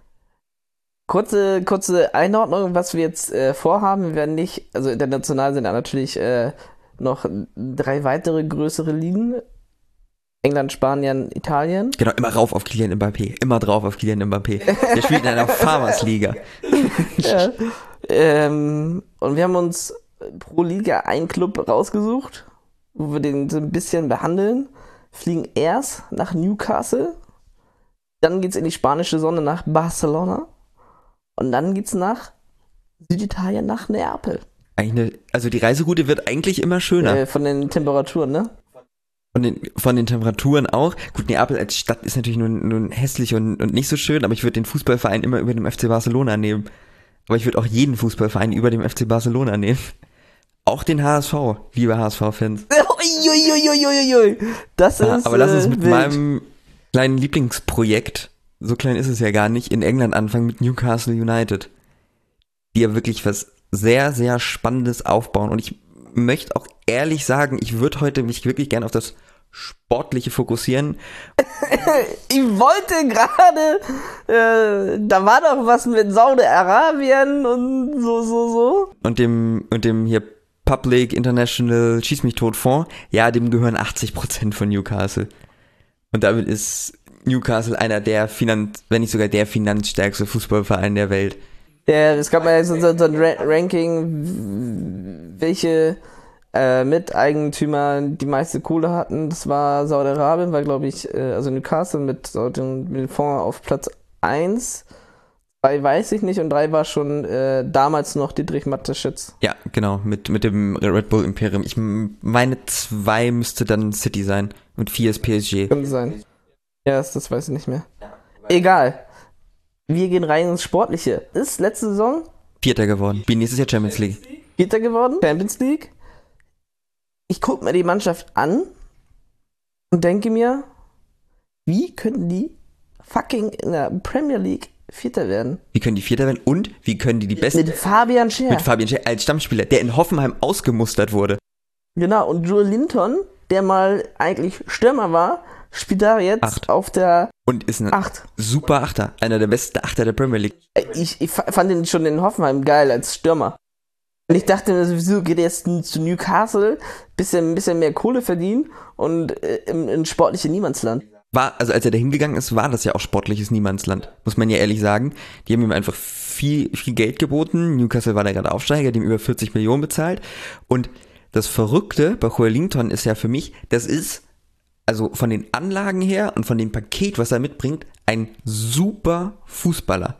Speaker 2: Kurze, kurze Einordnung, was wir jetzt äh, vorhaben. Wir werden nicht, also international sind da natürlich äh, noch drei weitere größere Ligen. England, Spanien, Italien.
Speaker 1: Genau, immer rauf auf Kylian Mbappé. Immer drauf auf Kylian Mbappé. Der spielt in einer Farmers-Liga.
Speaker 2: Ja. Ähm, und wir haben uns pro Liga einen Club rausgesucht, wo wir den so ein bisschen behandeln. Fliegen erst nach Newcastle, dann geht's in die spanische Sonne nach Barcelona und dann geht's nach Süditalien nach Neapel.
Speaker 1: Eigentlich eine, also die Reiseroute wird eigentlich immer schöner.
Speaker 2: Äh, von den Temperaturen, ne?
Speaker 1: Von den, von den Temperaturen auch. Gut, Neapel als Stadt ist natürlich nun, nun hässlich und, und nicht so schön, aber ich würde den Fußballverein immer über dem F C Barcelona nehmen. Aber ich würde auch jeden Fußballverein über dem F C Barcelona nehmen. Auch den H S V, liebe H S V-Fans.
Speaker 2: Uiuiuiuiui. Das
Speaker 1: Ja,
Speaker 2: ist
Speaker 1: aber lass uns
Speaker 2: äh,
Speaker 1: mit
Speaker 2: wild.
Speaker 1: meinem kleinen Lieblingsprojekt, so klein ist es ja gar nicht, in England anfangen mit Newcastle United. Die ja wirklich was sehr, sehr Spannendes aufbauen. Und ich möchte auch ehrlich sagen, ich würde heute mich wirklich gerne auf das Sportliche fokussieren.
Speaker 2: Ich wollte gerade, äh, da war doch was mit Saudi-Arabien und so, so, so.
Speaker 1: Und dem, und dem hier Public International Schieß mich tot Fonds, ja, dem gehören achtzig Prozent von Newcastle. Und damit ist Newcastle einer der Finanz, wenn nicht sogar der finanzstärkste Fußballverein der Welt.
Speaker 2: Ja, es gab mal so, so, so ein Ra- Ranking, welche äh, Miteigentümer die meiste Kohle hatten. Das war Saudi-Arabien, war glaube ich, äh, also Newcastle mit, Saudi- mit dem Fonds auf Platz eins, zwei weiß ich nicht und drei war schon äh, damals noch Dietrich Mateschitz.
Speaker 1: Ja, genau, mit, mit dem Red Bull Imperium. Ich meine, zwei müsste dann City sein und vier ist P S G.
Speaker 2: Könnte sein. Ja, das, das weiß ich nicht mehr. Egal. Wir gehen rein ins Sportliche. Ist letzte Saison
Speaker 1: Vierter geworden. Wie nächstes Jahr Champions League.
Speaker 2: Vierter geworden, Champions League. Ich gucke mir die Mannschaft an und denke mir, wie könnten die fucking in der Premier League Vierter werden?
Speaker 1: Wie können die Vierter werden und wie können die die besten...
Speaker 2: Mit Fabian Schär.
Speaker 1: Mit Fabian Schär als Stammspieler, der in Hoffenheim ausgemustert wurde.
Speaker 2: Genau, und Joel Linton, der mal eigentlich Stürmer war, spielt da jetzt
Speaker 1: Acht.
Speaker 2: auf der
Speaker 1: Und ist ein
Speaker 2: Acht.
Speaker 1: super Achter. Einer der besten Achter der Premier League.
Speaker 2: Ich, ich fand ihn schon in Hoffenheim geil als Stürmer. Und ich dachte mir sowieso, geht er jetzt zu Newcastle, bisschen, bisschen mehr Kohle verdienen und äh, in, in sportliche Niemandsland.
Speaker 1: War, also als er da hingegangen ist, war das ja auch sportliches Niemandsland. Muss man ja ehrlich sagen. Die haben ihm einfach viel, viel Geld geboten. Newcastle war da gerade Aufsteiger, die ihm über vierzig Millionen bezahlt. Und das Verrückte bei Joel Linton ist ja für mich, das ist, also von den Anlagen her und von dem Paket, was er mitbringt, ein super Fußballer.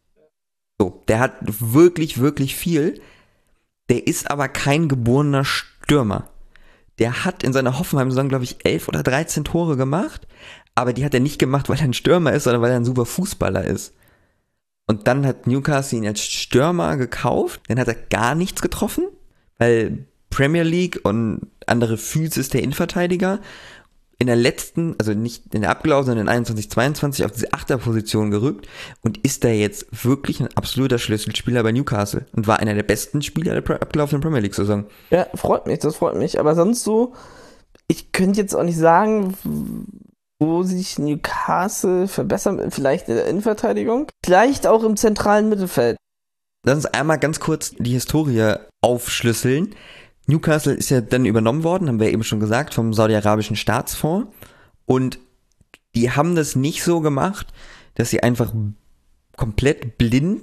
Speaker 1: So, der hat wirklich, wirklich viel. Der ist aber kein geborener Stürmer. Der hat in seiner Hoffenheim-Saison, glaube ich, elf oder dreizehn Tore gemacht, aber die hat er nicht gemacht, weil er ein Stürmer ist, sondern weil er ein super Fußballer ist. Und dann hat Newcastle ihn als Stürmer gekauft, dann hat er gar nichts getroffen, weil Premier League und andere Physis der Innenverteidiger in der letzten, also nicht in der abgelaufenen, sondern in einundzwanzig zweiundzwanzig auf diese Achterposition gerückt und ist da jetzt wirklich ein absoluter Schlüsselspieler bei Newcastle und war einer der besten Spieler der abgelaufenen Premier League-Saison.
Speaker 2: Ja, freut mich, das freut mich. Aber sonst so, ich könnte jetzt auch nicht sagen, wo sich Newcastle verbessern, vielleicht in der Innenverteidigung, vielleicht auch im zentralen Mittelfeld.
Speaker 1: Lass uns einmal ganz kurz die Historie aufschlüsseln. Newcastle ist ja dann übernommen worden, haben wir eben schon gesagt, vom saudi-arabischen Staatsfonds. Und die haben das nicht so gemacht, dass sie einfach komplett blind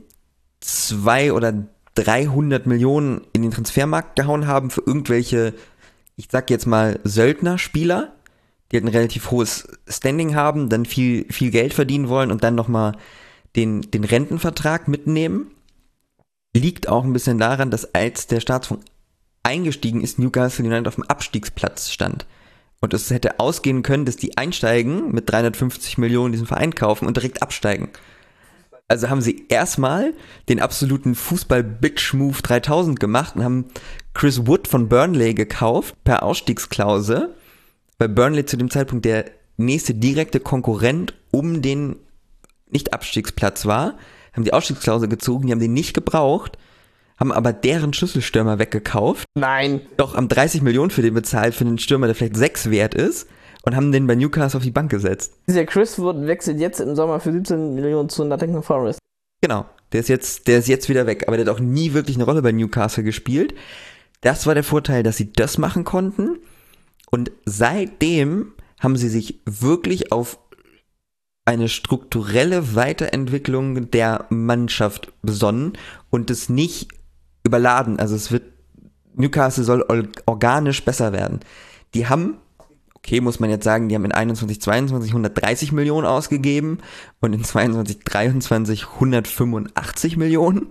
Speaker 1: zwei oder dreihundert Millionen in den Transfermarkt gehauen haben für irgendwelche, ich sag jetzt mal, Söldnerspieler, die halt ein relativ hohes Standing haben, dann viel, viel Geld verdienen wollen und dann nochmal den, den Rentenvertrag mitnehmen. Liegt auch ein bisschen daran, dass als der Staatsfonds eingestiegen ist, Newcastle United auf dem Abstiegsplatz stand. Und es hätte ausgehen können, dass die einsteigen, mit dreihundertfünfzig Millionen diesen Verein kaufen und direkt absteigen. Also haben sie erstmal den absoluten Fußball-Bitch-Move dreitausend gemacht und haben Chris Wood von Burnley gekauft, per Ausstiegsklausel, weil Burnley zu dem Zeitpunkt der nächste direkte Konkurrent um den Nicht-Abstiegsplatz war, haben die Ausstiegsklausel gezogen, die haben den nicht gebraucht, haben aber deren Schlüsselstürmer weggekauft.
Speaker 2: Nein.
Speaker 1: Doch haben dreißig Millionen für den bezahlt, für einen Stürmer, der vielleicht sechs wert ist, und haben den bei Newcastle auf die Bank gesetzt.
Speaker 2: Dieser Chris Wood wechselt jetzt im Sommer für siebzehn Millionen zu Nottingham Forest.
Speaker 1: Genau, der ist jetzt, der ist jetzt wieder weg, aber der hat auch nie wirklich eine Rolle bei Newcastle gespielt. Das war der Vorteil, dass sie das machen konnten, und seitdem haben sie sich wirklich auf eine strukturelle Weiterentwicklung der Mannschaft besonnen und es nicht überladen. Also es wird, Newcastle soll organisch besser werden. Die haben, okay, muss man jetzt sagen, die haben in einundzwanzig zweiundzwanzig hundertdreißig Millionen ausgegeben und in zweiundzwanzig dreiundzwanzig hundertfünfundachtzig Millionen.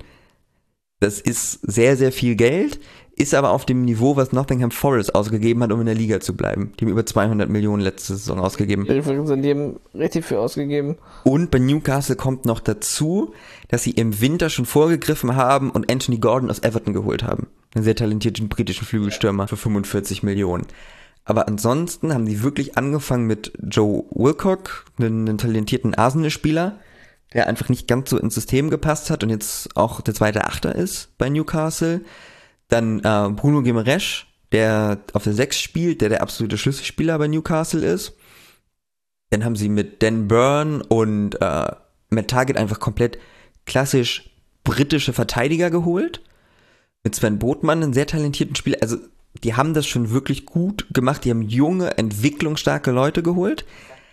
Speaker 1: Das ist sehr, sehr viel Geld, ist aber auf dem Niveau, was Nottingham Forest ausgegeben hat, um in der Liga zu bleiben. Die haben über zweihundert Millionen letzte Saison ausgegeben.
Speaker 2: Die haben richtig viel ausgegeben.
Speaker 1: Und bei Newcastle kommt noch dazu, dass sie im Winter schon vorgegriffen haben und Anthony Gordon aus Everton geholt haben. Einen sehr talentierten britischen Flügelstürmer für fünfundvierzig Millionen. Aber ansonsten haben die wirklich angefangen mit Joe Wilcock, einen, einen talentierten Arsenal-Spieler, der einfach nicht ganz so ins System gepasst hat und jetzt auch der zweite Achter ist bei Newcastle. Dann äh, Bruno Guimaraes, der auf der sechs spielt, der der absolute Schlüsselspieler bei Newcastle ist. Dann haben sie mit Dan Burn und äh, Matt Targett einfach komplett klassisch britische Verteidiger geholt. Mit Sven Botman, einen sehr talentierten Spieler. Also die haben das schon wirklich gut gemacht. Die haben junge, entwicklungsstarke Leute geholt,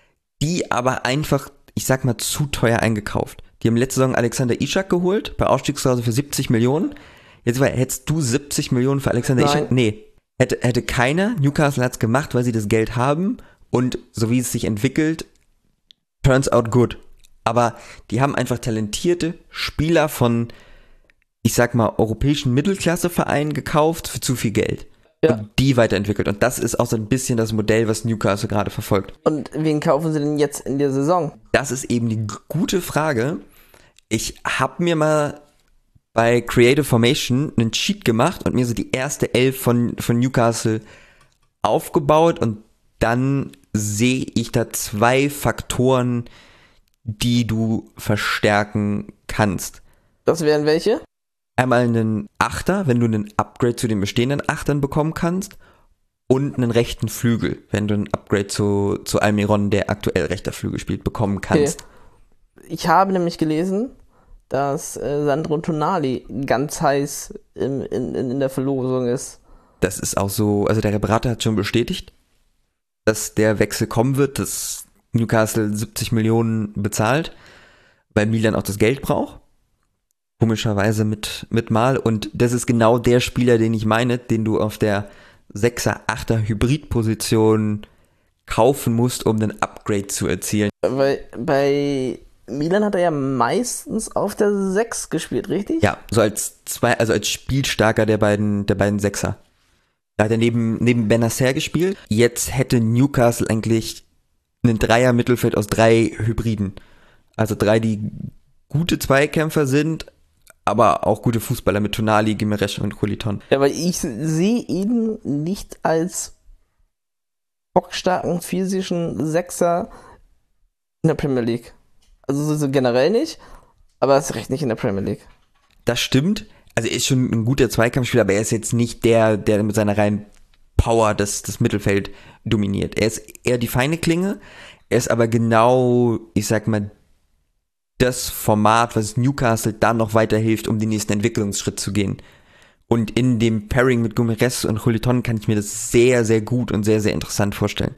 Speaker 1: die aber einfach, ich sag mal, zu teuer eingekauft. Die haben letzte Saison Alexander Isak geholt, bei Ausstiegsklausel für siebzig Millionen. Jetzt war, hättest du siebzig Millionen für Alexander
Speaker 2: Nein.
Speaker 1: Isak? Nee. Hätte, hätte keiner. Newcastle hat's gemacht, weil sie das Geld haben und so wie es sich entwickelt, turns out good. aber die haben einfach talentierte Spieler von, ich sag mal, europäischen Mittelklassevereinen gekauft für zu viel Geld. Ja. Und die weiterentwickelt. Und das ist auch so ein bisschen das Modell, was Newcastle gerade verfolgt.
Speaker 2: Und wen kaufen sie denn jetzt in der Saison?
Speaker 1: Das ist eben die gute Frage. Ich habe mir mal bei Creative Formation einen Cheat gemacht und mir so die erste Elf von, von Newcastle aufgebaut und dann sehe ich da zwei Faktoren, die du verstärken kannst.
Speaker 2: Das wären welche?
Speaker 1: Einmal einen Achter, wenn du einen Upgrade zu den bestehenden Achtern bekommen kannst, und einen rechten Flügel, wenn du ein Upgrade zu, zu Almiron, der aktuell rechter Flügel spielt, bekommen kannst.
Speaker 2: Okay. Ich habe nämlich gelesen, dass äh, Sandro Tonali ganz heiß in, in, in der Verlosung ist.
Speaker 1: Das ist auch so, also der Berater hat schon bestätigt, dass der Wechsel kommen wird, dass Newcastle siebzig Millionen bezahlt, weil Milan auch das Geld braucht. Komischerweise mit, mit Mal. Und das ist genau der Spieler, den ich meine, den du auf der sechser, achter Hybrid-Position kaufen musst, um ein Upgrade zu erzielen.
Speaker 2: Weil bei Milan hat er ja meistens auf der sechs gespielt, richtig?
Speaker 1: Ja, so als zwei, also als Spielstarker der beiden, der beiden Sechser. Da hat er neben, neben Benacer gespielt. Jetzt hätte Newcastle eigentlich einen Dreier-Mittelfeld aus drei Hybriden. Also drei, die gute Zweikämpfer sind, aber auch gute Fußballer mit Tonali, Gimenez und Coliton.
Speaker 2: Ja, weil ich sehe ihn nicht als bockstarken physischen Sechser in der Premier League. Also so generell nicht, aber er ist recht nicht in der Premier League.
Speaker 1: Das stimmt. Also er ist schon ein guter Zweikampfspieler, aber er ist jetzt nicht der, der mit seiner reinen Power das, das Mittelfeld dominiert. Er ist eher die feine Klinge. Er ist aber genau, ich sag mal, das Format, was Newcastle dann noch weiterhilft, um den nächsten Entwicklungsschritt zu gehen. Und in dem Pairing mit Gimenez und Coliton kann ich mir das sehr, sehr gut und sehr, sehr interessant vorstellen.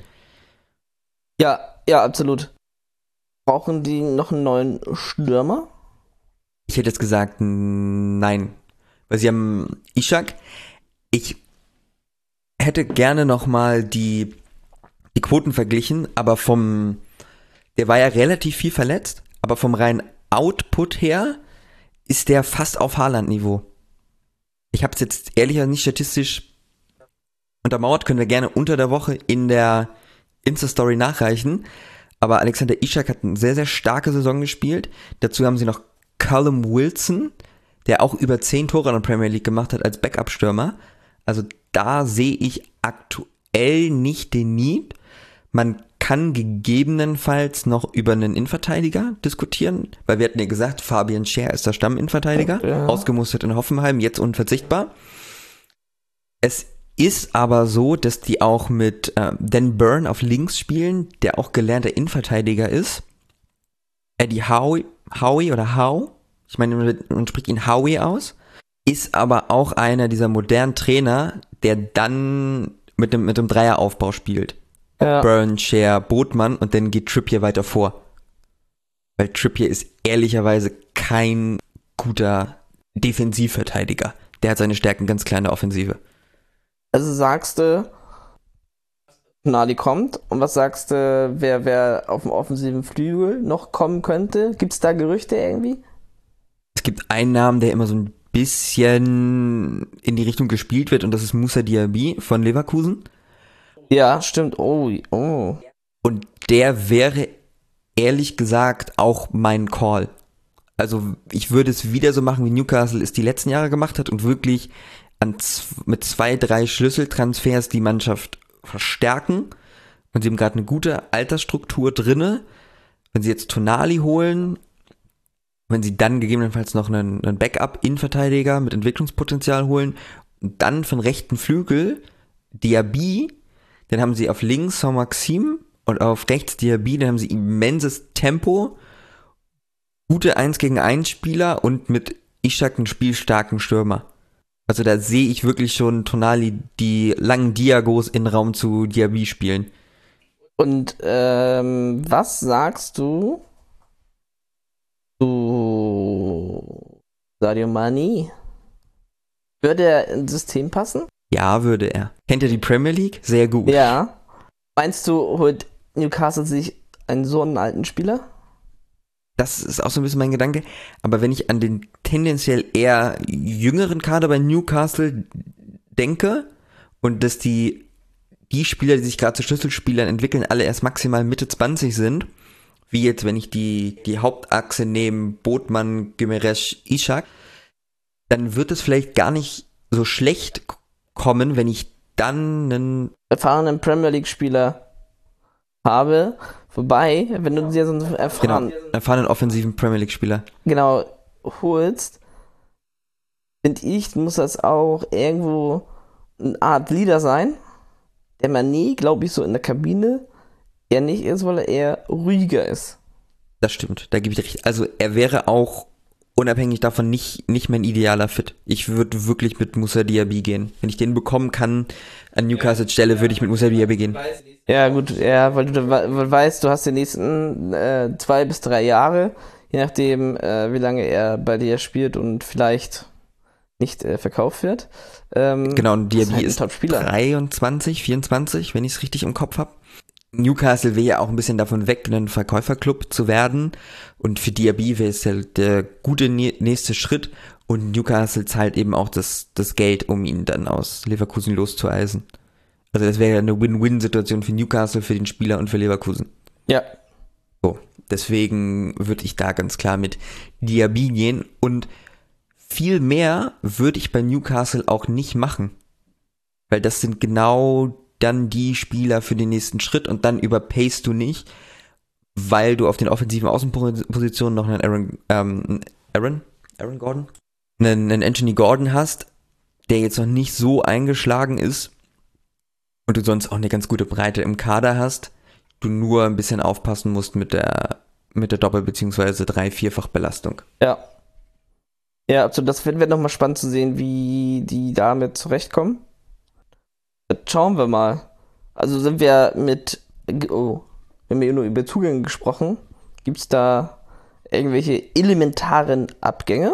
Speaker 2: Ja, ja, absolut. Brauchen die noch einen neuen Stürmer?
Speaker 1: Ich hätte jetzt gesagt, nein. Weil sie haben Ishak. Ich hätte gerne nochmal die, die Quoten verglichen, aber vom, der war ja relativ viel verletzt. Aber vom reinen Output her ist der fast auf Haaland-Niveau. Ich habe es jetzt ehrlicher nicht statistisch untermauert, können wir gerne unter der Woche in der Insta-Story nachreichen. Aber Alexander Ishak hat eine sehr, sehr starke Saison gespielt. Dazu haben sie noch Callum Wilson, der auch über zehn Tore in der Premier League gemacht hat als Backup-Stürmer. Also da sehe ich aktuell nicht den Need. Man kann gegebenenfalls noch über einen Innenverteidiger diskutieren, weil wir hatten ja gesagt, Fabian Schär ist der Stamminnenverteidiger, ja. Ausgemustert in Hoffenheim, jetzt unverzichtbar. Es ist aber so, dass die auch mit äh, Dan Burn auf links spielen, der auch gelernter Innenverteidiger ist. Eddie Howe, Howe oder Howe, ich meine, man spricht ihn Howe aus, ist aber auch einer dieser modernen Trainer, der dann mit dem, mit dem Dreieraufbau spielt. Ja. Burn, Schär, Botmann und dann geht Trippier weiter vor. Weil Trippier ist ehrlicherweise kein guter Defensivverteidiger. Der hat seine Stärken ganz klar in der Offensive.
Speaker 2: Also sagst du, Tonali kommt, und was sagst du, wer, wer auf dem offensiven Flügel noch kommen könnte? Gibt es da Gerüchte irgendwie?
Speaker 1: Es gibt einen Namen, der immer so ein bisschen in die Richtung gespielt wird, und das ist Moussa Diaby von Leverkusen.
Speaker 2: Ja, stimmt. Oh, oh.
Speaker 1: Und der wäre ehrlich gesagt auch mein Call. Also ich würde es wieder so machen, wie Newcastle es die letzten Jahre gemacht hat und wirklich an z- mit zwei, drei Schlüsseltransfers die Mannschaft verstärken. Und sie haben gerade eine gute Altersstruktur drinne. Wenn sie jetzt Tonali holen, wenn sie dann gegebenenfalls noch einen, einen Backup-Innenverteidiger mit Entwicklungspotenzial holen und dann von rechten Flügel Diaby, dann haben sie auf links Saint-Maxim und auf rechts Diaby, dann haben sie immenses Tempo, gute eins gegen eins Spieler und mit Ishak einen spielstarken Stürmer. Also da sehe ich wirklich schon Tonali die langen Diagos in Raum zu Diaby spielen.
Speaker 2: Und ähm, was sagst du zu Sadio Mane? Würde er ins System passen?
Speaker 1: Ja, würde er. Kennt er die Premier League? Sehr gut.
Speaker 2: Ja. Meinst du, holt Newcastle sich einen so einen alten Spieler?
Speaker 1: das ist auch so ein bisschen mein Gedanke. Aber wenn ich an den tendenziell eher jüngeren Kader bei Newcastle denke und dass die, die Spieler, die sich gerade zu Schlüsselspielern entwickeln, alle erst maximal Mitte zwanzig sind, wie jetzt, wenn ich die, die Hauptachse nehme, Botman, Gimenez, Ishak, dann wird es vielleicht gar nicht so schlecht kommen, wenn ich dann einen
Speaker 2: erfahrenen Premier League-Spieler habe. Wobei, wenn du dir so einen erfahren,
Speaker 1: genau, erfahrenen offensiven Premier League-Spieler
Speaker 2: genau holst, finde ich, muss das auch irgendwo eine Art Leader sein. Der Mané, glaube ich, so in der Kabine eher nicht ist, weil er eher ruhiger ist.
Speaker 1: Das stimmt, da gebe ich dir recht. Also er wäre auch unabhängig davon nicht, nicht mein idealer Fit. Ich würde wirklich mit Moussa Diaby gehen. Wenn ich den bekommen kann an Newcastles Stelle, würde ich mit Moussa Diaby gehen.
Speaker 2: Ja gut, ja, weil du weil, weißt, du hast die nächsten äh, zwei bis drei Jahre, je nachdem, äh, wie lange er bei dir spielt und vielleicht nicht äh, verkauft wird. Ähm,
Speaker 1: genau, und Diaby
Speaker 2: halt
Speaker 1: ist dreiundzwanzig, vierundzwanzig, wenn ich es richtig im Kopf habe. Newcastle will ja auch ein bisschen davon weg, ein Verkäuferclub zu werden. Und für Diaby wäre es ja der gute nächste Schritt. Und Newcastle zahlt eben auch das, das Geld, um ihn dann aus Leverkusen loszueisen. Also das wäre ja eine Win-Win-Situation für Newcastle, für den Spieler und für Leverkusen.
Speaker 2: Ja.
Speaker 1: So, deswegen würde ich da ganz klar mit Diaby gehen. Und viel mehr würde ich bei Newcastle auch nicht machen. Weil das sind genau dann die Spieler für den nächsten Schritt und dann überpacest du nicht, weil du auf den offensiven Außenpositionen noch einen Aaron, ähm, Aaron, Aaron Gordon, einen, einen Anthony Gordon hast, der jetzt noch nicht so eingeschlagen ist und du sonst auch eine ganz gute Breite im Kader hast, du nur ein bisschen aufpassen musst mit der mit der Doppel- bzw. drei-vierfach-Belastung.
Speaker 2: Ja. Ja, also das wird nochmal spannend zu sehen, wie die damit zurechtkommen. Schauen wir mal. Also sind wir mit, oh, wir haben ja nur über Zugänge gesprochen. Gibt es da irgendwelche elementaren Abgänge?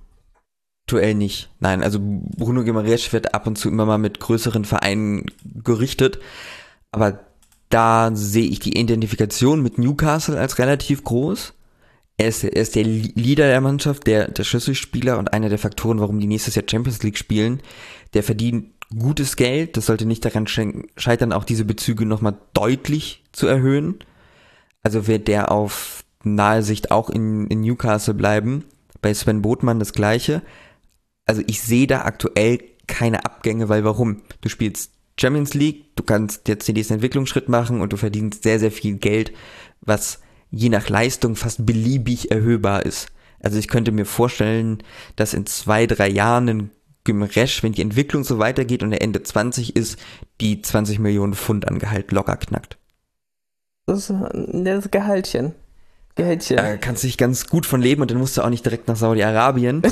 Speaker 1: Aktuell nicht. Nein, also Bruno Guimaraes wird ab und zu immer mal mit größeren Vereinen gerichtet. Aber da sehe ich die Identifikation mit Newcastle als relativ groß. Er ist, er ist der Leader der Mannschaft, der, der Schlüsselspieler und einer der Faktoren, warum die nächstes Jahr Champions League spielen. Der verdient gutes Geld, das sollte nicht daran scheitern, auch diese Bezüge nochmal deutlich zu erhöhen. Also wird der auf nahe Sicht auch in, in Newcastle bleiben. Bei Sven Botman das Gleiche. Also ich sehe da aktuell keine Abgänge, weil warum? Du spielst Champions League, du kannst jetzt den nächsten Entwicklungsschritt machen und du verdienst sehr, sehr viel Geld, was je nach Leistung fast beliebig erhöhbar ist. Also ich könnte mir vorstellen, dass in zwei, drei Jahren ein Gimenez, wenn die Entwicklung so weitergeht und er Ende zwanzig ist, die zwanzig Millionen Pfund an Gehalt locker knackt.
Speaker 2: Das ist das Gehaltchen. Gehältchen.
Speaker 1: Da kannst du dich ganz gut von leben und dann musst du auch nicht direkt nach Saudi-Arabien.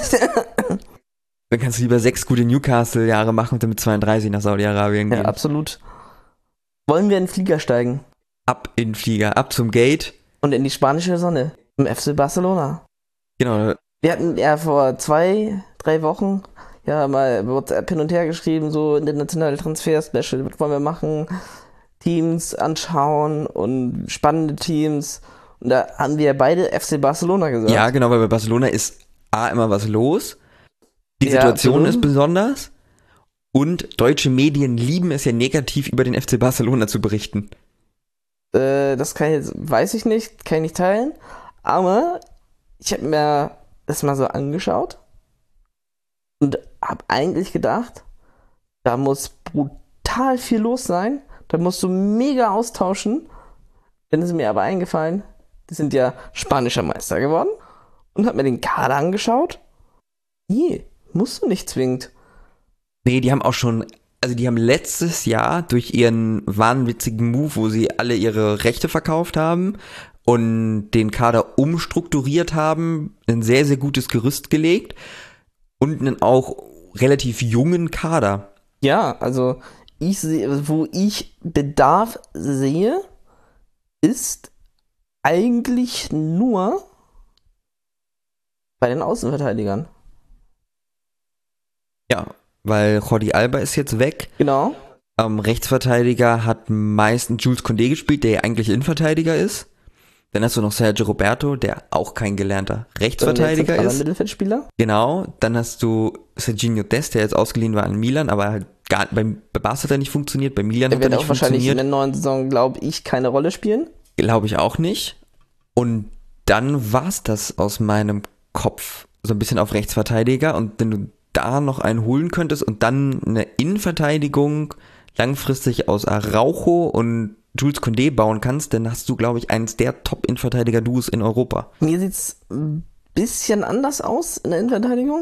Speaker 1: Dann kannst du lieber sechs gute Newcastle-Jahre machen und dann mit zweiunddreißig nach Saudi-Arabien gehen.
Speaker 2: Ja, absolut. Wollen wir in den Flieger steigen?
Speaker 1: Ab in den Flieger, ab zum Gate.
Speaker 2: Und in die spanische Sonne. Im F C Barcelona.
Speaker 1: Genau.
Speaker 2: Wir hatten ja vor zwei, drei Wochen ja mal WhatsApp hin und her geschrieben, so internationale Transfer-Special, was wollen wir machen? Teams anschauen und spannende Teams. Und da haben wir beide F C Barcelona gesagt.
Speaker 1: Ja, genau, weil bei Barcelona ist A, immer was los. Die
Speaker 2: Ja,
Speaker 1: Situation
Speaker 2: absolut.
Speaker 1: ist besonders. Und deutsche Medien lieben es ja negativ über den F C Barcelona zu berichten.
Speaker 2: Äh, das kann ich jetzt, weiß ich nicht, kann ich nicht teilen. Aber ich habe mir das mal so angeschaut und habe eigentlich gedacht, da muss brutal viel los sein. Da musst du mega austauschen. Dann ist mir aber eingefallen, die sind ja spanischer Meister geworden und habe mir den Kader angeschaut. Nee, musst du nicht zwingend.
Speaker 1: Nee, die haben auch schon, also die haben letztes Jahr durch ihren wahnwitzigen Move, wo sie alle ihre Rechte verkauft haben und den Kader umstrukturiert haben, ein sehr, sehr gutes Gerüst gelegt und einen auch relativ jungen Kader.
Speaker 2: Ja, also ich sehe, wo ich Bedarf sehe, ist eigentlich nur bei den Außenverteidigern.
Speaker 1: Ja, weil Jordi Alba ist jetzt weg.
Speaker 2: Genau.
Speaker 1: Ähm, Rechtsverteidiger hat meistens Jules Koundé gespielt, der ja eigentlich Innenverteidiger ist. Dann hast du noch Sergio Roberto, der auch kein gelernter Rechtsverteidiger
Speaker 2: Dann
Speaker 1: ist.
Speaker 2: Mittelfeldspieler.
Speaker 1: Genau. Dann hast du Serginho Dest, der jetzt ausgeliehen war an Milan, aber halt gar, beim bei Barca hat er nicht funktioniert, bei Milan
Speaker 2: Der
Speaker 1: hat er
Speaker 2: wird
Speaker 1: nicht
Speaker 2: auch wahrscheinlich in
Speaker 1: funktioniert.
Speaker 2: der neuen Saison, glaube ich, keine Rolle spielen.
Speaker 1: Glaube ich auch nicht. Und dann war's das aus meinem Kopf. So ein bisschen auf Rechtsverteidiger. Und wenn du da noch einen holen könntest und dann eine Innenverteidigung langfristig aus Araujo und Jules Koundé bauen kannst, dann hast du, glaube ich, eines der Top-Innenverteidiger-Duos in Europa.
Speaker 2: Mir sieht's ein bisschen anders aus in der Innenverteidigung.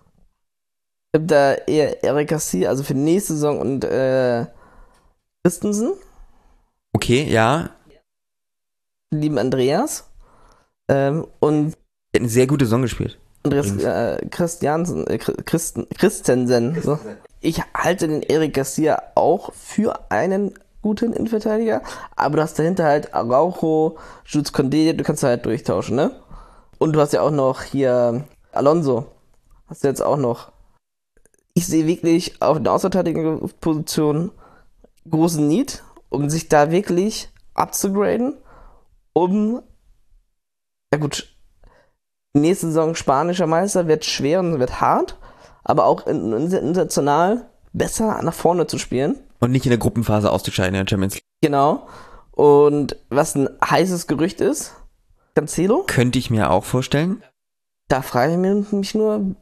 Speaker 2: Ich habe da eher Eric Garcia, also für die nächste Saison, und äh, Christensen,
Speaker 1: Okay, ja.
Speaker 2: lieben Andreas. Ähm, und
Speaker 1: Der hat eine sehr gute Saison gespielt.
Speaker 2: Andreas
Speaker 1: Übrigens.
Speaker 2: äh, Christiansen, äh, Christen, Christensen. So. Ich halte den Eric Garcia auch für einen guten Innenverteidiger, aber du hast dahinter halt Araujo, Jules Koundé, du kannst halt durchtauschen, ne? Und du hast ja auch noch hier Alonso. Hast du jetzt auch noch. Ich sehe wirklich auf der Außenverteidigerposition großen Need, um sich da wirklich abzugraden, um, ja gut, nächste Saison spanischer Meister wird schwer und wird hart, aber auch in- in- international besser nach vorne zu spielen.
Speaker 1: Und nicht in der Gruppenphase auszuscheiden in der Champions League.
Speaker 2: Genau. Und was ein heißes Gerücht ist, Cancelo,
Speaker 1: Könnte ich mir auch vorstellen.
Speaker 2: da frage ich mich nur,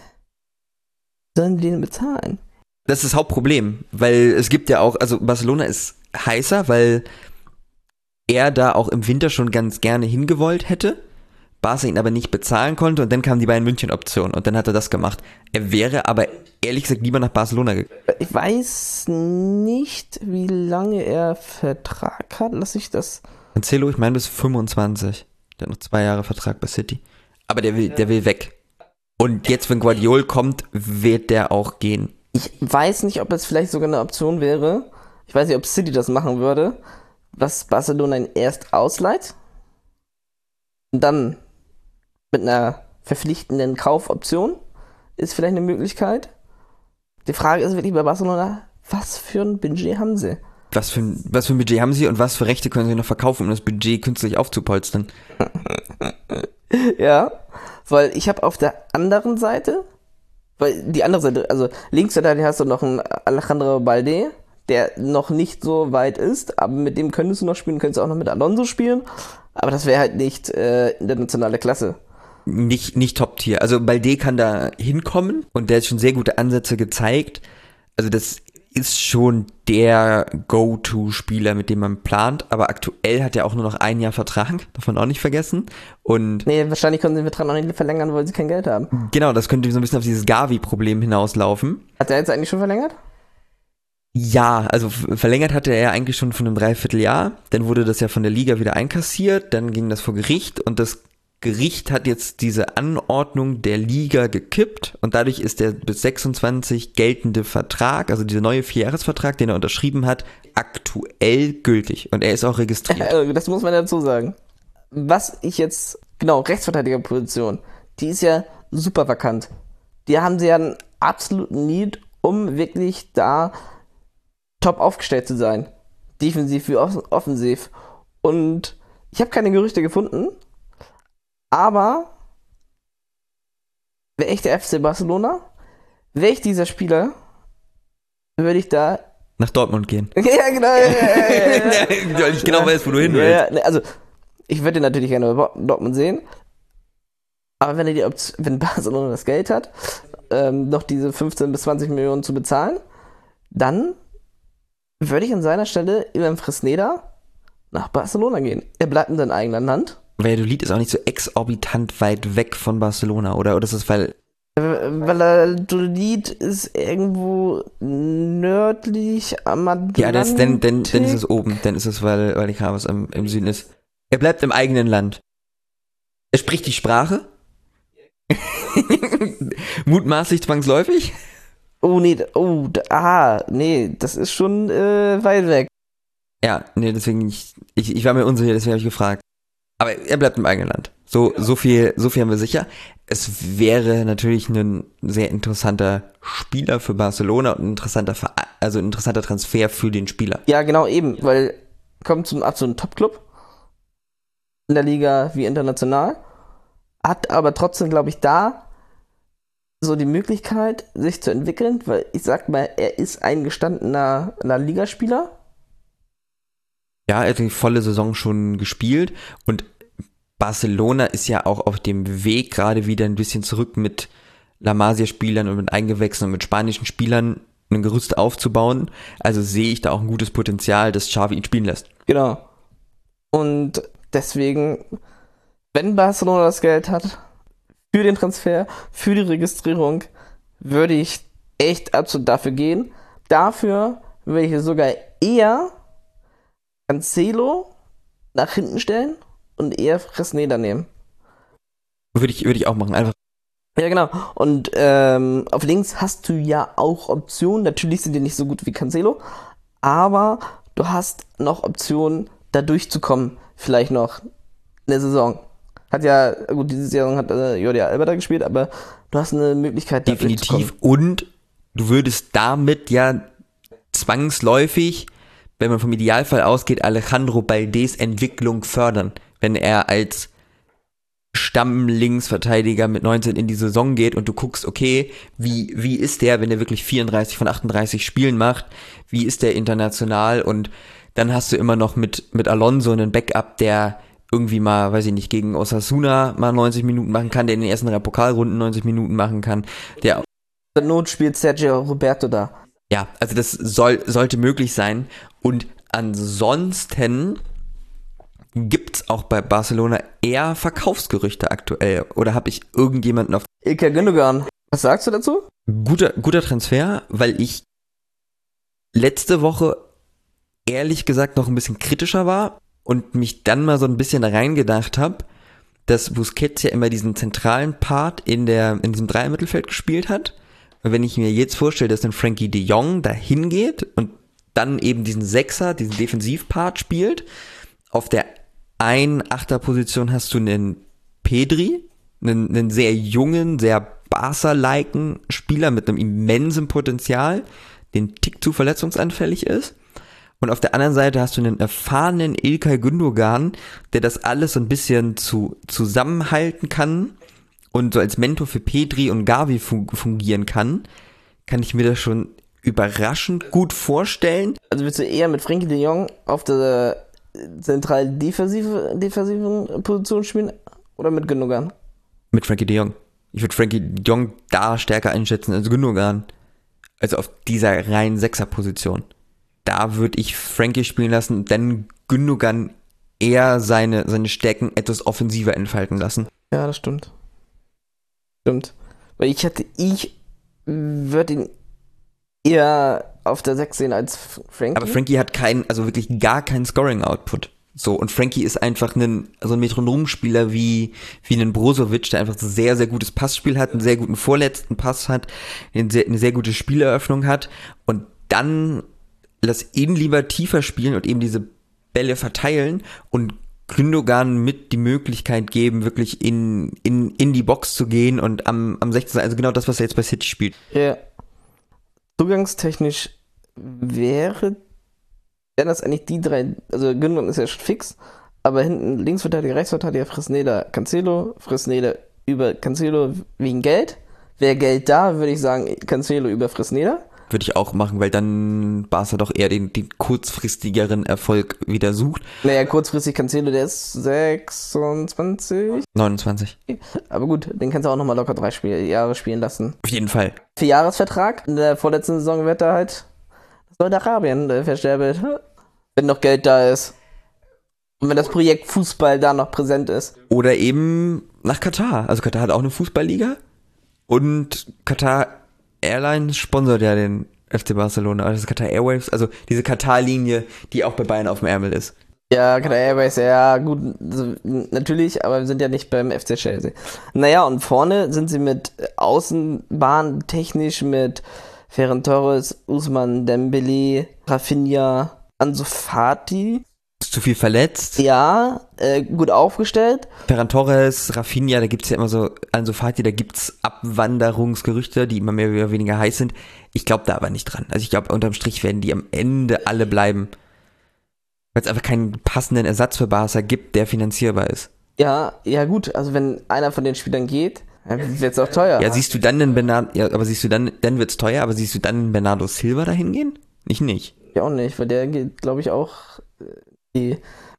Speaker 2: sollen die den bezahlen?
Speaker 1: Das ist das Hauptproblem, weil es gibt ja auch, also Barcelona ist heißer, weil er da auch im Winter schon ganz gerne hingewollt hätte, Barca ihn aber nicht bezahlen konnte und dann kam die Bayern München Option und dann hat er das gemacht. Er wäre aber ehrlich gesagt lieber nach Barcelona gegangen.
Speaker 2: Ich weiß nicht, wie lange er Vertrag hat. Lass ich das.
Speaker 1: Cancelo, ich meine bis fünfundzwanzig. Der hat noch zwei Jahre Vertrag bei City. Aber der will, der will weg. Und jetzt, wenn Guardiol kommt, wird der auch gehen.
Speaker 2: Ich weiß nicht, ob es vielleicht sogar eine Option wäre. Ich weiß nicht, ob City das machen würde, was Barcelona ihn erst ausleiht und dann mit einer verpflichtenden Kaufoption ist vielleicht eine Möglichkeit. Die Frage ist wirklich bei Barcelona, was für ein Budget haben sie?
Speaker 1: Was für, ein, was für ein Budget haben sie und was für Rechte können sie noch verkaufen, um das Budget künstlich aufzupolstern?
Speaker 2: Ja, weil ich habe auf der anderen Seite, weil die andere Seite, also links da hast du noch einen Alejandro Balde, der noch nicht so weit ist, aber mit dem könntest du noch spielen, könntest du auch noch mit Alonso spielen, aber das wäre halt nicht äh, internationale Klasse.
Speaker 1: Nicht, nicht Top-Tier. Also Balde kann da hinkommen und der hat schon sehr gute Ansätze gezeigt. Also das ist schon der Go-To-Spieler, mit dem man plant, aber aktuell hat er auch nur noch ein Jahr Vertrag, darf man auch nicht vergessen. Und
Speaker 2: Nee, wahrscheinlich können sie den Vertrag noch nicht verlängern, weil sie kein Geld haben.
Speaker 1: genau, das könnte so ein bisschen auf dieses Gavi-Problem hinauslaufen.
Speaker 2: Hat er jetzt eigentlich schon verlängert?
Speaker 1: Ja, also f- verlängert hatte er eigentlich schon von einem Dreivierteljahr, dann wurde das ja von der Liga wieder einkassiert, dann ging das vor Gericht und das Gericht hat jetzt diese Anordnung der Liga gekippt und dadurch ist der bis sechsundzwanzig geltende Vertrag, also dieser neue Vierjahresvertrag, den er unterschrieben hat, aktuell gültig und er ist auch registriert.
Speaker 2: Äh, Das muss man dazu sagen. Was ich jetzt, genau, Rechtsverteidigerposition, die ist ja super vakant. Die haben sie ja einen absoluten Need, um wirklich da top aufgestellt zu sein. Defensiv wie off- offensiv. Und ich habe keine Gerüchte gefunden, aber wäre ich der F C Barcelona, wäre ich dieser Spieler, würde ich da.
Speaker 1: Nach Dortmund gehen.
Speaker 2: Ja, genau. Ja, ja, ja,
Speaker 1: Weil ich genau weiß, wo du hin
Speaker 2: ja,
Speaker 1: willst.
Speaker 2: ja, ne, also, ich würde natürlich gerne bei Dortmund sehen, aber wenn, er die Option, wenn Barcelona das Geld hat, ähm, noch diese fünfzehn bis zwanzig Millionen zu bezahlen, dann würde ich an seiner Stelle über Fresneda nach Barcelona gehen. Er bleibt in seinem eigenen Land.
Speaker 1: Valladolid ist auch nicht so exorbitant weit weg von Barcelona, oder? Oder ist das, weil
Speaker 2: Valladolid ist irgendwo nördlich am Atlantik.
Speaker 1: ja, das, dann, dann, dann ist es oben. Dann ist es, weil, weil die Cavas im, im Süden ist. Er bleibt im eigenen Land. Er spricht die Sprache. Mutmaßlich zwangsläufig.
Speaker 2: Oh, nee, oh, da, ah, nee, das ist schon äh, weit weg.
Speaker 1: Ja, nee, deswegen, ich, ich, ich war mir unsicher, deswegen habe ich gefragt. Aber er bleibt im eigenen Land. So, so viel, so viel haben wir sicher. Es wäre natürlich ein sehr interessanter Spieler für Barcelona und ein interessanter, Ver- also ein interessanter Transfer für den Spieler.
Speaker 2: Ja, genau, eben, weil kommt zum absoluten Top-Club. in der Liga wie international. Hat aber trotzdem, glaube ich, da so die Möglichkeit, sich zu entwickeln, weil ich sag mal, er ist ein gestandener La Liga-Spieler.
Speaker 1: Ja, er hat die volle Saison schon gespielt und Barcelona ist ja auch auf dem Weg gerade wieder ein bisschen zurück mit La Masia-Spielern und mit Eingewechseln und mit spanischen Spielern ein Gerüst aufzubauen. Also sehe ich da auch ein gutes Potenzial, dass Xavi ihn spielen lässt.
Speaker 2: Genau. Und deswegen, wenn Barcelona das Geld hat, für den Transfer, für die Registrierung, würde ich echt absolut dafür gehen. Dafür würde ich sogar eher Cancelo nach hinten stellen und eher Fresneda nehmen.
Speaker 1: Würde ich, würde ich auch machen, einfach.
Speaker 2: Ja, genau. Und ähm, auf links hast du ja auch Optionen. Natürlich sind die nicht so gut wie Cancelo, aber du hast noch Optionen, da durchzukommen. Vielleicht noch eine Saison. Hat ja, gut, diese Saison hat äh, Jordi Alba da gespielt, aber du hast eine Möglichkeit, da
Speaker 1: definitiv. Und du würdest damit ja zwangsläufig, wenn man vom Idealfall ausgeht, Alejandro Baldes Entwicklung fördern. Wenn er als Stamm-Linksverteidiger mit neunzehn in die Saison geht und du guckst, okay, wie, wie ist der, wenn er wirklich vierunddreißig von achtunddreißig Spielen macht, wie ist der international, und dann hast du immer noch mit, mit Alonso einen Backup, der irgendwie mal, weiß ich nicht, gegen Osasuna mal neunzig Minuten machen kann, der in den ersten drei Pokalrunden neunzig Minuten machen kann, der
Speaker 2: zur Not spielt Sergio Roberto da.
Speaker 1: Ja, also das soll, sollte möglich sein. Und ansonsten gibt's auch bei Barcelona eher Verkaufsgerüchte aktuell. Oder habe ich irgendjemanden auf...
Speaker 2: Ilkay Gündogan. Was sagst du dazu?
Speaker 1: Guter, guter Transfer, weil ich letzte Woche ehrlich gesagt noch ein bisschen kritischer war und mich dann mal so ein bisschen da reingedacht habe, dass Busquets ja immer diesen zentralen Part in der in diesem Dreier-Mittelfeld gespielt hat. Und wenn ich mir jetzt vorstelle, dass dann Frankie de Jong da hingeht und dann eben diesen Sechser, diesen Defensivpart spielt, auf der Ein-Achter-Position hast du einen Pedri, einen, einen sehr jungen, sehr Barca-liken Spieler mit einem immensen Potenzial, den einen Tick zu verletzungsanfällig ist. Und auf der anderen Seite hast du einen erfahrenen Ilkay Gündogan, der das alles so ein bisschen zu, zusammenhalten kann und so als Mentor für Pedri und Gavi fungieren kann. Kann ich mir das schon überraschend gut vorstellen.
Speaker 2: Also willst du eher mit Frankie de Jong auf der zentralen defensive, defensiven Position spielen oder mit Gündogan?
Speaker 1: Mit Frankie de Jong. Ich würde Frankie de Jong da stärker einschätzen als Gündogan. Also auf dieser reinen Sechser-Position. Da würde ich Frankie spielen lassen, dann Gündogan eher seine, seine Stärken etwas offensiver entfalten lassen.
Speaker 2: Ja, das stimmt. Stimmt. Weil ich hätte, ich würde ihn eher auf der sechs sehen als Frankie.
Speaker 1: Aber Frankie hat keinen, also wirklich gar keinen Scoring-Output. So, und Frankie ist einfach ein, so ein Metronomspieler wie, wie ein Brozovic, der einfach ein sehr, sehr gutes Passspiel hat, einen sehr guten vorletzten Pass hat, eine sehr, eine sehr gute Spieleröffnung hat, und dann lass ihn lieber tiefer spielen und eben diese Bälle verteilen und Gündogan mit die Möglichkeit geben, wirklich in, in, in die Box zu gehen und am, am sechzehnten Also genau das, was er jetzt bei City spielt.
Speaker 2: Ja. Zugangstechnisch wäre, wären das eigentlich die drei, also Gündogan ist ja schon fix, aber hinten Linksverteidiger, Rechtsverteidiger, Fresneda, Cancelo, Fresneda über Cancelo wegen Geld. Wäre Geld da, würde ich sagen, Cancelo über Fresneda.
Speaker 1: Würde ich auch machen, weil dann Barca doch eher den, den kurzfristigeren Erfolg wieder sucht.
Speaker 2: Naja, kurzfristig Cancelo, der ist sechsundzwanzig.
Speaker 1: neunundzwanzig.
Speaker 2: Aber gut, den kannst du auch nochmal locker drei Spiel, Jahre spielen lassen.
Speaker 1: Auf jeden Fall.
Speaker 2: Vierjahresvertrag. In der vorletzten Saison wird er halt Saudi-Arabien äh, versterbelt. Wenn noch Geld da ist. Und wenn das Projekt Fußball da noch präsent ist.
Speaker 1: Oder eben nach Katar. Also Katar hat auch eine Fußballliga. Und Katar Airlines sponsert ja den F C Barcelona, also das ist Qatar Airways, also diese Katar-Linie, die auch bei Bayern auf dem Ärmel ist.
Speaker 2: Ja, Qatar Airways, ja gut, also, natürlich, aber wir sind ja nicht beim F C Chelsea. Naja, und vorne sind sie mit Außenbahn technisch mit Ferran Torres, Ousmane Dembele, Rafinha, Ansu Fati.
Speaker 1: Ist zu viel verletzt.
Speaker 2: Ja, äh, gut aufgestellt.
Speaker 1: Ferran Torres, Rafinha, da gibt's ja immer so, Ansu Fati, da gibt's Abwanderungsgerüchte, die immer mehr oder weniger heiß sind. Ich glaube da aber nicht dran. Also ich glaube, unterm Strich werden die am Ende alle bleiben. Weil es einfach keinen passenden Ersatz für Barca gibt, der finanzierbar ist.
Speaker 2: Ja, ja gut, also wenn einer von den Spielern geht, dann wird es auch teuer.
Speaker 1: Ja, siehst du dann einen Bernardo, ja, aber siehst du dann, dann wird's teuer, aber siehst du dann einen Bernardo Silva dahin gehen? Ich nicht.
Speaker 2: Ja auch nicht, weil der geht, glaube ich, auch äh, die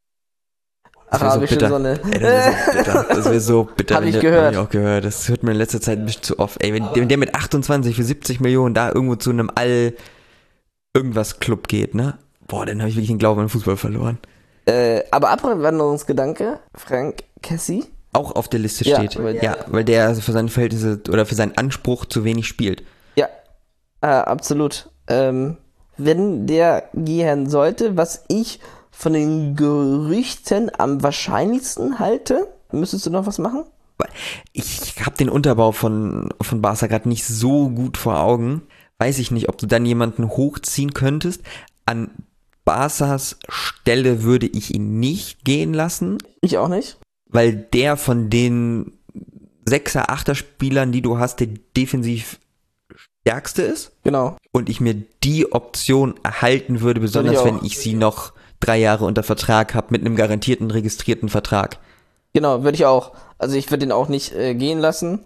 Speaker 1: Das wär
Speaker 2: arabische
Speaker 1: so bitter.
Speaker 2: Sonne.
Speaker 1: Ey, das wäre so bitter. Das wäre so bitter.
Speaker 2: Hab ich
Speaker 1: Hab
Speaker 2: gehört.
Speaker 1: ich auch gehört. Das hört man in letzter Zeit ein bisschen zu oft. Ey, wenn, wenn der mit achtundzwanzig für siebzig Millionen da irgendwo zu einem All irgendwas Club geht, ne? Boah, dann habe ich wirklich den Glauben an den Fußball verloren.
Speaker 2: Äh, aber Abwanderungsgedanke, Frank Kessie.
Speaker 1: Auch auf der Liste
Speaker 2: Ja,
Speaker 1: steht.
Speaker 2: weil-
Speaker 1: Ja, weil der für seine Verhältnisse oder für seinen Anspruch zu wenig spielt.
Speaker 2: Ja, äh, absolut. Ähm, wenn der gehen sollte, was ich von den Gerüchten am wahrscheinlichsten halte, müsstest du noch was machen?
Speaker 1: Ich habe den Unterbau von, von Barca gerade nicht so gut vor Augen. Weiß ich nicht, ob du dann jemanden hochziehen könntest. An Barcas Stelle würde ich ihn nicht gehen lassen,
Speaker 2: Ich auch nicht.
Speaker 1: weil der von den Sechser, Achter Spielern, die du hast, der defensiv stärkste ist
Speaker 2: Genau.
Speaker 1: und ich mir die Option erhalten würde, besonders
Speaker 2: auch.
Speaker 1: wenn ich sie noch drei Jahre unter Vertrag habe, mit einem garantierten, registrierten Vertrag.
Speaker 2: Genau, würde ich auch. Also ich würde den auch nicht äh, gehen lassen.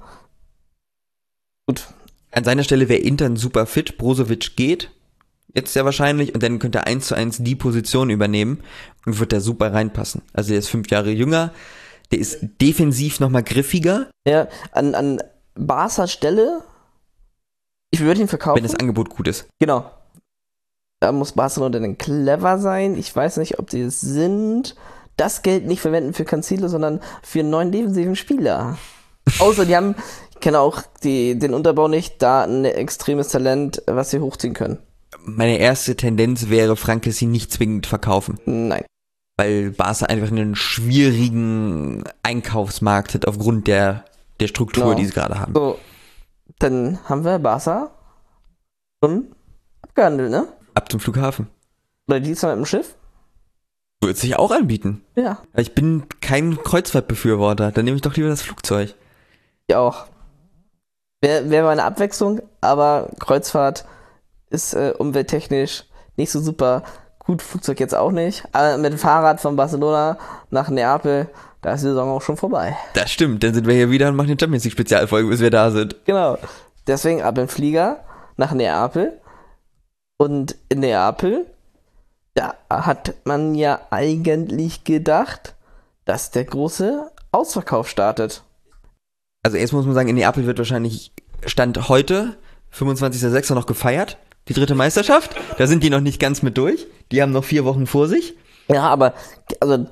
Speaker 2: Gut.
Speaker 1: An seiner Stelle wäre Intern super fit, Brozovic geht, jetzt sehr wahrscheinlich, und dann könnte er eins zu eins die Position übernehmen und wird da super reinpassen. Also der ist fünf Jahre jünger, der ist defensiv nochmal griffiger,
Speaker 2: Ja, an, an Barca Stelle, ich würde ihn verkaufen.
Speaker 1: wenn das Angebot gut ist.
Speaker 2: Genau. Da muss Barcelona dann clever sein. Ich weiß nicht, ob die es sind. Das Geld nicht verwenden für Cancelo, sondern für einen neuen defensiven Spieler. Außer die haben, ich kenne auch die, den Unterbau nicht, da ein extremes Talent, was sie hochziehen können.
Speaker 1: Meine erste Tendenz wäre, Frank Kessie nicht zwingend verkaufen,
Speaker 2: Nein.
Speaker 1: weil Barca einfach einen schwierigen Einkaufsmarkt hat aufgrund der, der Struktur,
Speaker 2: Genau.
Speaker 1: die sie gerade haben.
Speaker 2: So, dann haben wir Barca schon abgehandelt, ne?
Speaker 1: Ab zum Flughafen.
Speaker 2: Oder diesmal mit dem Schiff?
Speaker 1: Würde sich auch anbieten.
Speaker 2: Ja,
Speaker 1: Aber ich bin kein Kreuzfahrtbefürworter, dann nehme ich doch lieber das Flugzeug.
Speaker 2: ich auch. Wäre wär mal eine Abwechslung, aber Kreuzfahrt ist äh, umwelttechnisch nicht so super. Gut, Flugzeug jetzt auch nicht. Aber mit dem Fahrrad von Barcelona nach Neapel, da ist die Saison auch schon vorbei.
Speaker 1: Das stimmt, dann sind wir hier wieder und machen eine Champions League Spezialfolge, bis wir da sind.
Speaker 2: Genau. Deswegen ab im Flieger nach Neapel. Und in Neapel, da hat man ja eigentlich gedacht, dass der große Ausverkauf startet.
Speaker 1: Also erst muss man sagen, in Neapel wird wahrscheinlich Stand heute, fünfundzwanzigster sechster noch gefeiert, die dritte Meisterschaft. Da sind die noch nicht ganz mit durch. Die haben noch vier Wochen vor sich.
Speaker 2: Ja, aber also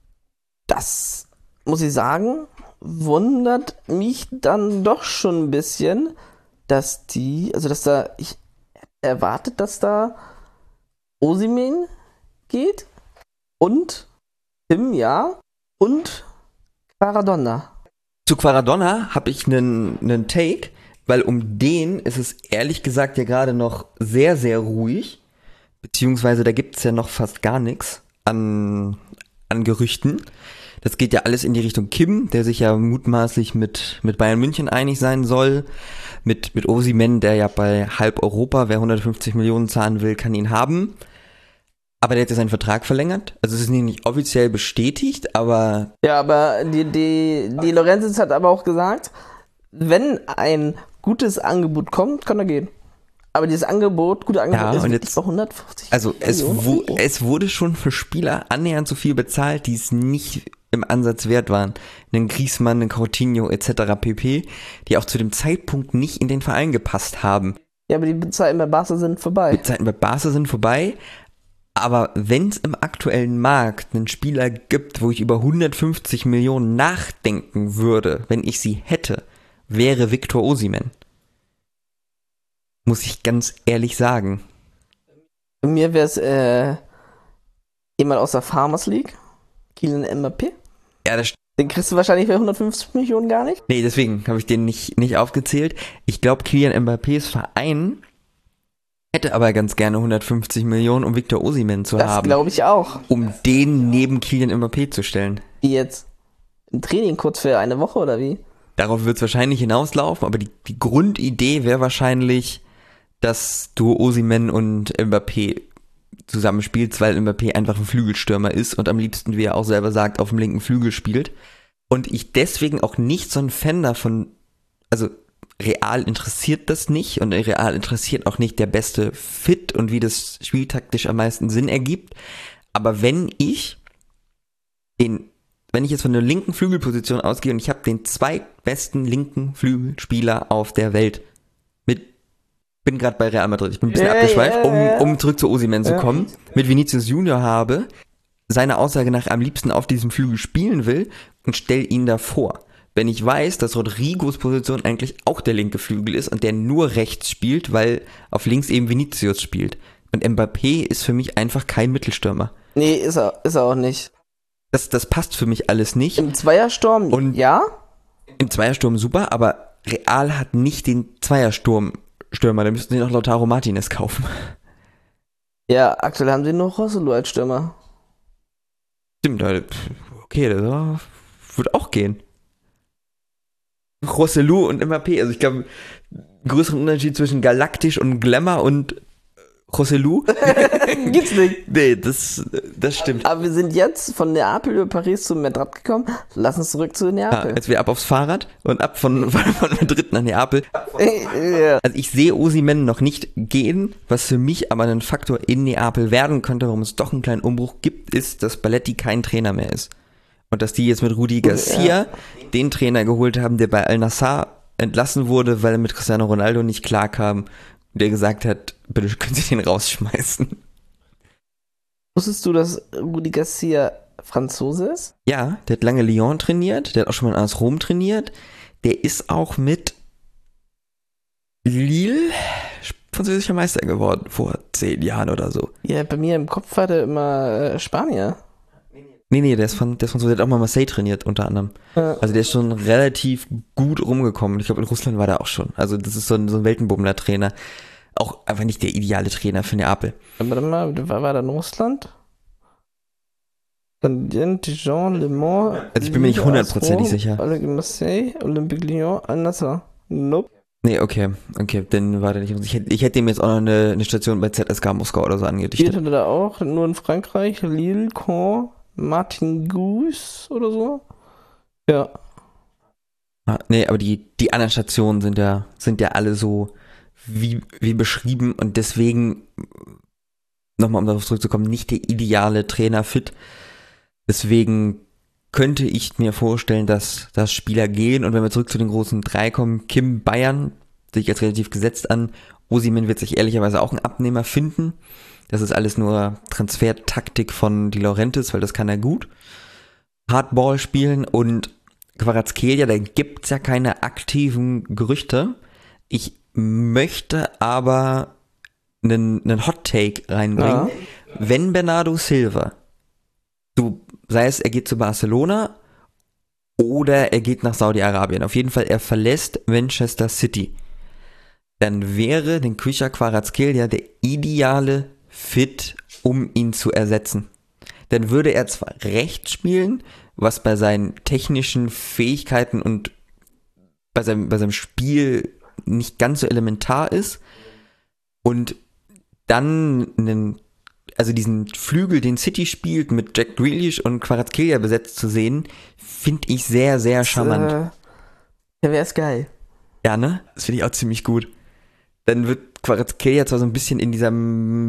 Speaker 2: das muss ich sagen, wundert mich dann doch schon ein bisschen, dass die, also dass da, ich erwartet, dass da Osimhen geht und Tim, ja, und Maradona.
Speaker 1: Zu Quaradonna habe ich einen einen Take, weil um den ist es ehrlich gesagt ja gerade noch sehr, sehr ruhig. Beziehungsweise da gibt es ja noch fast gar nichts an, an Gerüchten. Das geht ja alles in die Richtung Kim, der sich ja mutmaßlich mit, mit Bayern München einig sein soll. Mit, mit Osimhen, der ja bei halb Europa, wer hundertfünfzig Millionen zahlen will, kann ihn haben. Aber der hat ja seinen Vertrag verlängert. Also es ist nicht offiziell bestätigt, aber
Speaker 2: Ja, aber die, die, die Lorenzis hat aber auch gesagt, wenn ein gutes Angebot kommt, kann er gehen. Aber dieses Angebot, gute Angebot,
Speaker 1: Ja,
Speaker 2: ist
Speaker 1: und
Speaker 2: wirklich
Speaker 1: jetzt-
Speaker 2: bei hundertfünfzig
Speaker 1: also es,
Speaker 2: Millionen
Speaker 1: wu-
Speaker 2: Euro.
Speaker 1: es wurde schon für Spieler annähernd so viel bezahlt, die es nicht im Ansatz wert waren. Einen Griezmann, einen Coutinho et cetera pp., die auch zu dem Zeitpunkt nicht in den Verein gepasst haben.
Speaker 2: Ja, aber die Zeiten bei Barca sind vorbei.
Speaker 1: Die Zeiten bei Barca sind vorbei, aber wenn es im aktuellen Markt einen Spieler gibt, wo ich über hundertfünfzig Millionen nachdenken würde, wenn ich sie hätte, wäre Victor Osimhen. Muss ich ganz ehrlich sagen.
Speaker 2: Bei mir wäre es äh, jemand aus der Farmers League, Kylian Mbappé.
Speaker 1: Ja, das
Speaker 2: Den kriegst du wahrscheinlich für hundertfünfzig Millionen gar nicht.
Speaker 1: Nee, deswegen habe ich den nicht, nicht aufgezählt. Ich glaube, Kylian Mbappés Verein hätte aber ganz gerne hundertfünfzig Millionen, um Victor Osimhen zu
Speaker 2: Das
Speaker 1: haben.
Speaker 2: glaube ich auch.
Speaker 1: Um den neben Kylian Mbappé zu stellen.
Speaker 2: Wie jetzt? Im Training kurz für eine Woche oder wie?
Speaker 1: Darauf wird es wahrscheinlich hinauslaufen, aber die, die Grundidee wäre wahrscheinlich, dass du Osimhen und Mbappé zusammenspielt, weil Mbappé einfach ein Flügelstürmer ist und am liebsten, wie er auch selber sagt, auf dem linken Flügel spielt. Und ich deswegen auch nicht so ein Fan davon, also Real interessiert das nicht und Real interessiert auch nicht der beste Fit und wie das spieltaktisch am meisten Sinn ergibt. Aber wenn ich den, wenn ich jetzt von der linken Flügelposition ausgehe und ich habe den zweitbesten linken Flügelspieler auf der Welt mit, bin gerade bei Real Madrid, ich bin ein bisschen
Speaker 2: Ja,
Speaker 1: abgeschweift,
Speaker 2: ja, ja.
Speaker 1: um, um zurück zu Osimhen zu
Speaker 2: Ja.
Speaker 1: kommen, mit Vinicius Junior habe, seine Aussage nach am liebsten auf diesem Flügel spielen will und stell ihn davor. Wenn ich weiß, dass Rodrigos Position eigentlich auch der linke Flügel ist und der nur rechts spielt, weil auf links eben Vinicius spielt. Und Mbappé ist für mich einfach kein Mittelstürmer.
Speaker 2: Nee, ist er, ist er auch nicht.
Speaker 1: Das, das passt für mich alles nicht.
Speaker 2: Im Zweiersturm,
Speaker 1: Und-
Speaker 2: ja?
Speaker 1: Im Zweiersturm super, aber Real hat nicht den Zweiersturm-Stürmer. Da müssten sie noch Lautaro Martinez kaufen.
Speaker 2: Ja, aktuell haben sie nur Roselu als Stürmer.
Speaker 1: Stimmt, äh, okay, das würde auch gehen. Rossellou und Mbappé, also ich glaube, größeren Unterschied zwischen Galaktisch und Glamour und Rossellou?
Speaker 2: Gibt's nicht.
Speaker 1: Nee, das, das stimmt.
Speaker 2: Aber wir sind jetzt von Neapel über Paris zu Madrid gekommen. Lass uns zurück zu
Speaker 1: Ja,
Speaker 2: Neapel.
Speaker 1: jetzt wir ab aufs Fahrrad und ab von, von, von Madrid nach Neapel.
Speaker 2: Ja.
Speaker 1: Also ich sehe Osimhen noch nicht gehen, was für mich aber ein Faktor in Neapel werden könnte, warum es doch einen kleinen Umbruch gibt, ist, dass Balletti kein Trainer mehr ist. Und dass die jetzt mit Rudi Garcia den Trainer geholt haben, der bei Al-Nassr entlassen wurde, weil er mit Cristiano Ronaldo nicht klarkam, der gesagt hat, bitte können Sie den rausschmeißen.
Speaker 2: Wusstest du, dass Rudi Garcia Franzose ist?
Speaker 1: Ja, der hat lange Lyon trainiert, der hat auch schon mal in A S Rom trainiert, der ist auch mit Lille französischer Meister geworden vor zehn Jahren oder so.
Speaker 2: Ja, bei mir im Kopf war der immer äh, Spanier.
Speaker 1: Nee, nee, der ist von, der ist Franzose, der hat auch mal Marseille trainiert unter anderem.
Speaker 2: Ja.
Speaker 1: Also der ist schon relativ gut rumgekommen. Ich glaube, in Russland war der auch schon. Also das ist so ein, so ein Weltenbummler-Trainer. Auch einfach nicht der ideale Trainer für Neapel.
Speaker 2: Warte mal, war, war da in Russland? Dann Dijon, Le Mans.
Speaker 1: Also ich bin mir nicht hundertprozentig sicher.
Speaker 2: Olympique Marseille, Olympique Lyon, Al-Nassr. Nope.
Speaker 1: Nee, okay, okay, dann war der nicht. Ich hätte, ich hätte ihm jetzt auch noch eine, eine Station bei Z S K Moskau oder so
Speaker 2: Hier
Speaker 1: angedichtet.
Speaker 2: hatte da auch, nur in Frankreich, Lille, Caen, Martin-Gouges oder so. Ja.
Speaker 1: Ah, nee, aber die, die anderen Stationen sind ja, sind ja alle so wie, wie beschrieben und deswegen, nochmal um darauf zurückzukommen, nicht der ideale Trainer fit. Deswegen könnte ich mir vorstellen, dass, dass Spieler gehen und wenn wir zurück zu den großen drei kommen, Kim Bayern, sehe ich als relativ gesetzt an, Osimhen wird sich ehrlicherweise auch einen Abnehmer finden. Das ist alles nur Transfertaktik von Di Laurentiis, weil das kann er gut. Hardball spielen und Kvaratskhelia, da gibt's ja keine aktiven Gerüchte. Ich möchte aber einen, einen Hot-Take reinbringen.
Speaker 2: Ja.
Speaker 1: Wenn Bernardo Silva, du, sei es er geht zu Barcelona oder er geht nach Saudi-Arabien, auf jeden Fall er verlässt Manchester City, dann wäre den Kvisha Kvaratskhelia der ideale Fit, um ihn zu ersetzen. Dann würde er zwar rechts spielen, was bei seinen technischen Fähigkeiten und bei seinem, bei seinem Spiel nicht ganz so elementar ist und dann einen, also diesen Flügel, den City spielt, mit Jack Grealish und Kvaratskhelia besetzt zu sehen, finde ich sehr, sehr charmant.
Speaker 2: Äh, ja, wär's geil.
Speaker 1: Ja, ne? Das finde ich auch ziemlich gut. Dann wird Kvaratskhelia zwar so ein bisschen in dieser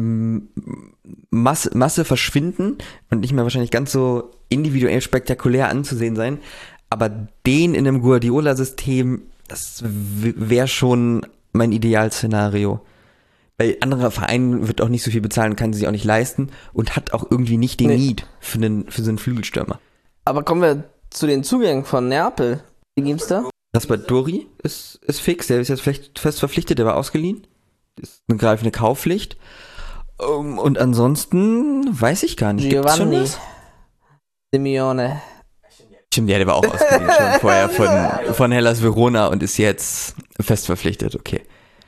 Speaker 1: Masse, Masse verschwinden und nicht mehr wahrscheinlich ganz so individuell spektakulär anzusehen sein, aber den in einem Guardiola-System, das wäre schon mein Idealszenario. Weil anderer Verein wird auch nicht so viel bezahlen, kann sich auch nicht leisten und hat auch irgendwie nicht den
Speaker 2: Nee.
Speaker 1: Need für, einen, für so einen Flügelstürmer.
Speaker 2: Aber kommen wir zu den Zugängen von Neapel. Wie gibt's da?
Speaker 1: Raspadori ist, ist fix, der ist jetzt vielleicht fest verpflichtet, der war ausgeliehen. Das ist eine greifende Kaufpflicht. Um, und ansonsten weiß ich gar nicht. Gibt's schon
Speaker 2: Giovanni
Speaker 1: was?
Speaker 2: Simeone.
Speaker 1: Stimmt, ja, der war auch ausgeliehen schon vorher von, von Hellas Verona und ist jetzt fest verpflichtet, okay.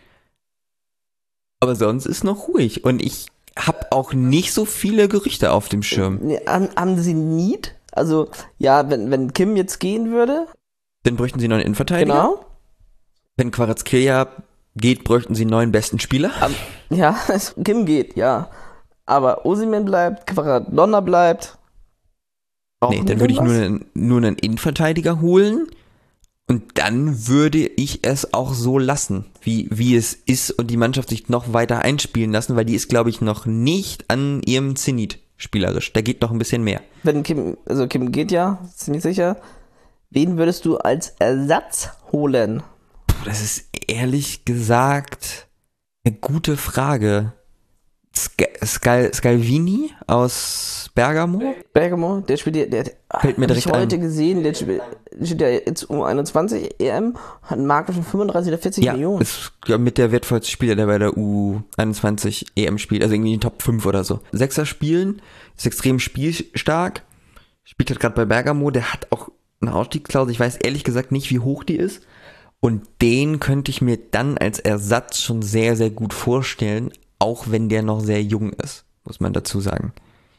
Speaker 1: Aber sonst ist noch ruhig und ich habe auch nicht so viele Gerüchte auf dem Schirm.
Speaker 2: Nee, haben, haben sie Need? Also, ja, wenn, wenn Kim jetzt gehen würde,
Speaker 1: Dann bräuchten sie noch einen Innenverteidiger.
Speaker 2: genau.
Speaker 1: Wenn Kvaratskhelia geht, bräuchten sie einen neuen besten Spieler.
Speaker 2: Am- Ja, es- Kim geht, ja. aber Osimhen bleibt, Quaradonna bleibt.
Speaker 1: Nee, dann würde ich nur einen, nur einen Innenverteidiger holen und dann würde ich es auch so lassen, wie, wie es ist und die Mannschaft sich noch weiter einspielen lassen, weil die ist, glaube ich, noch nicht an ihrem Zenit spielerisch. Da geht noch ein bisschen mehr.
Speaker 2: Wenn Kim, also Kim geht ja, ziemlich sicher. Wen würdest du als Ersatz holen?
Speaker 1: Puh, das ist ehrlich gesagt eine gute Frage. Sk- Skal- Scalvini aus Bergamo?
Speaker 2: Bergamo, der spielt ja, der
Speaker 1: Fällt mir
Speaker 2: hab ich
Speaker 1: direkt
Speaker 2: heute
Speaker 1: ein.
Speaker 2: gesehen, der spielt, der spielt ja jetzt U einundzwanzig E M, hat einen Markt von fünfunddreißig oder vierzig
Speaker 1: Ja,
Speaker 2: Millionen.
Speaker 1: ist ja, mit der wertvollste Spieler, der bei der U einundzwanzig E M spielt, also irgendwie in den Top fünf oder so. Sechser spielen, ist extrem spielstark, spielt halt gerade bei Bergamo, der hat auch eine Ausstiegsklausel, ich weiß ehrlich gesagt nicht, wie hoch die ist. Und den könnte ich mir dann als Ersatz schon sehr, sehr gut vorstellen, auch wenn der noch sehr jung ist, muss man dazu sagen.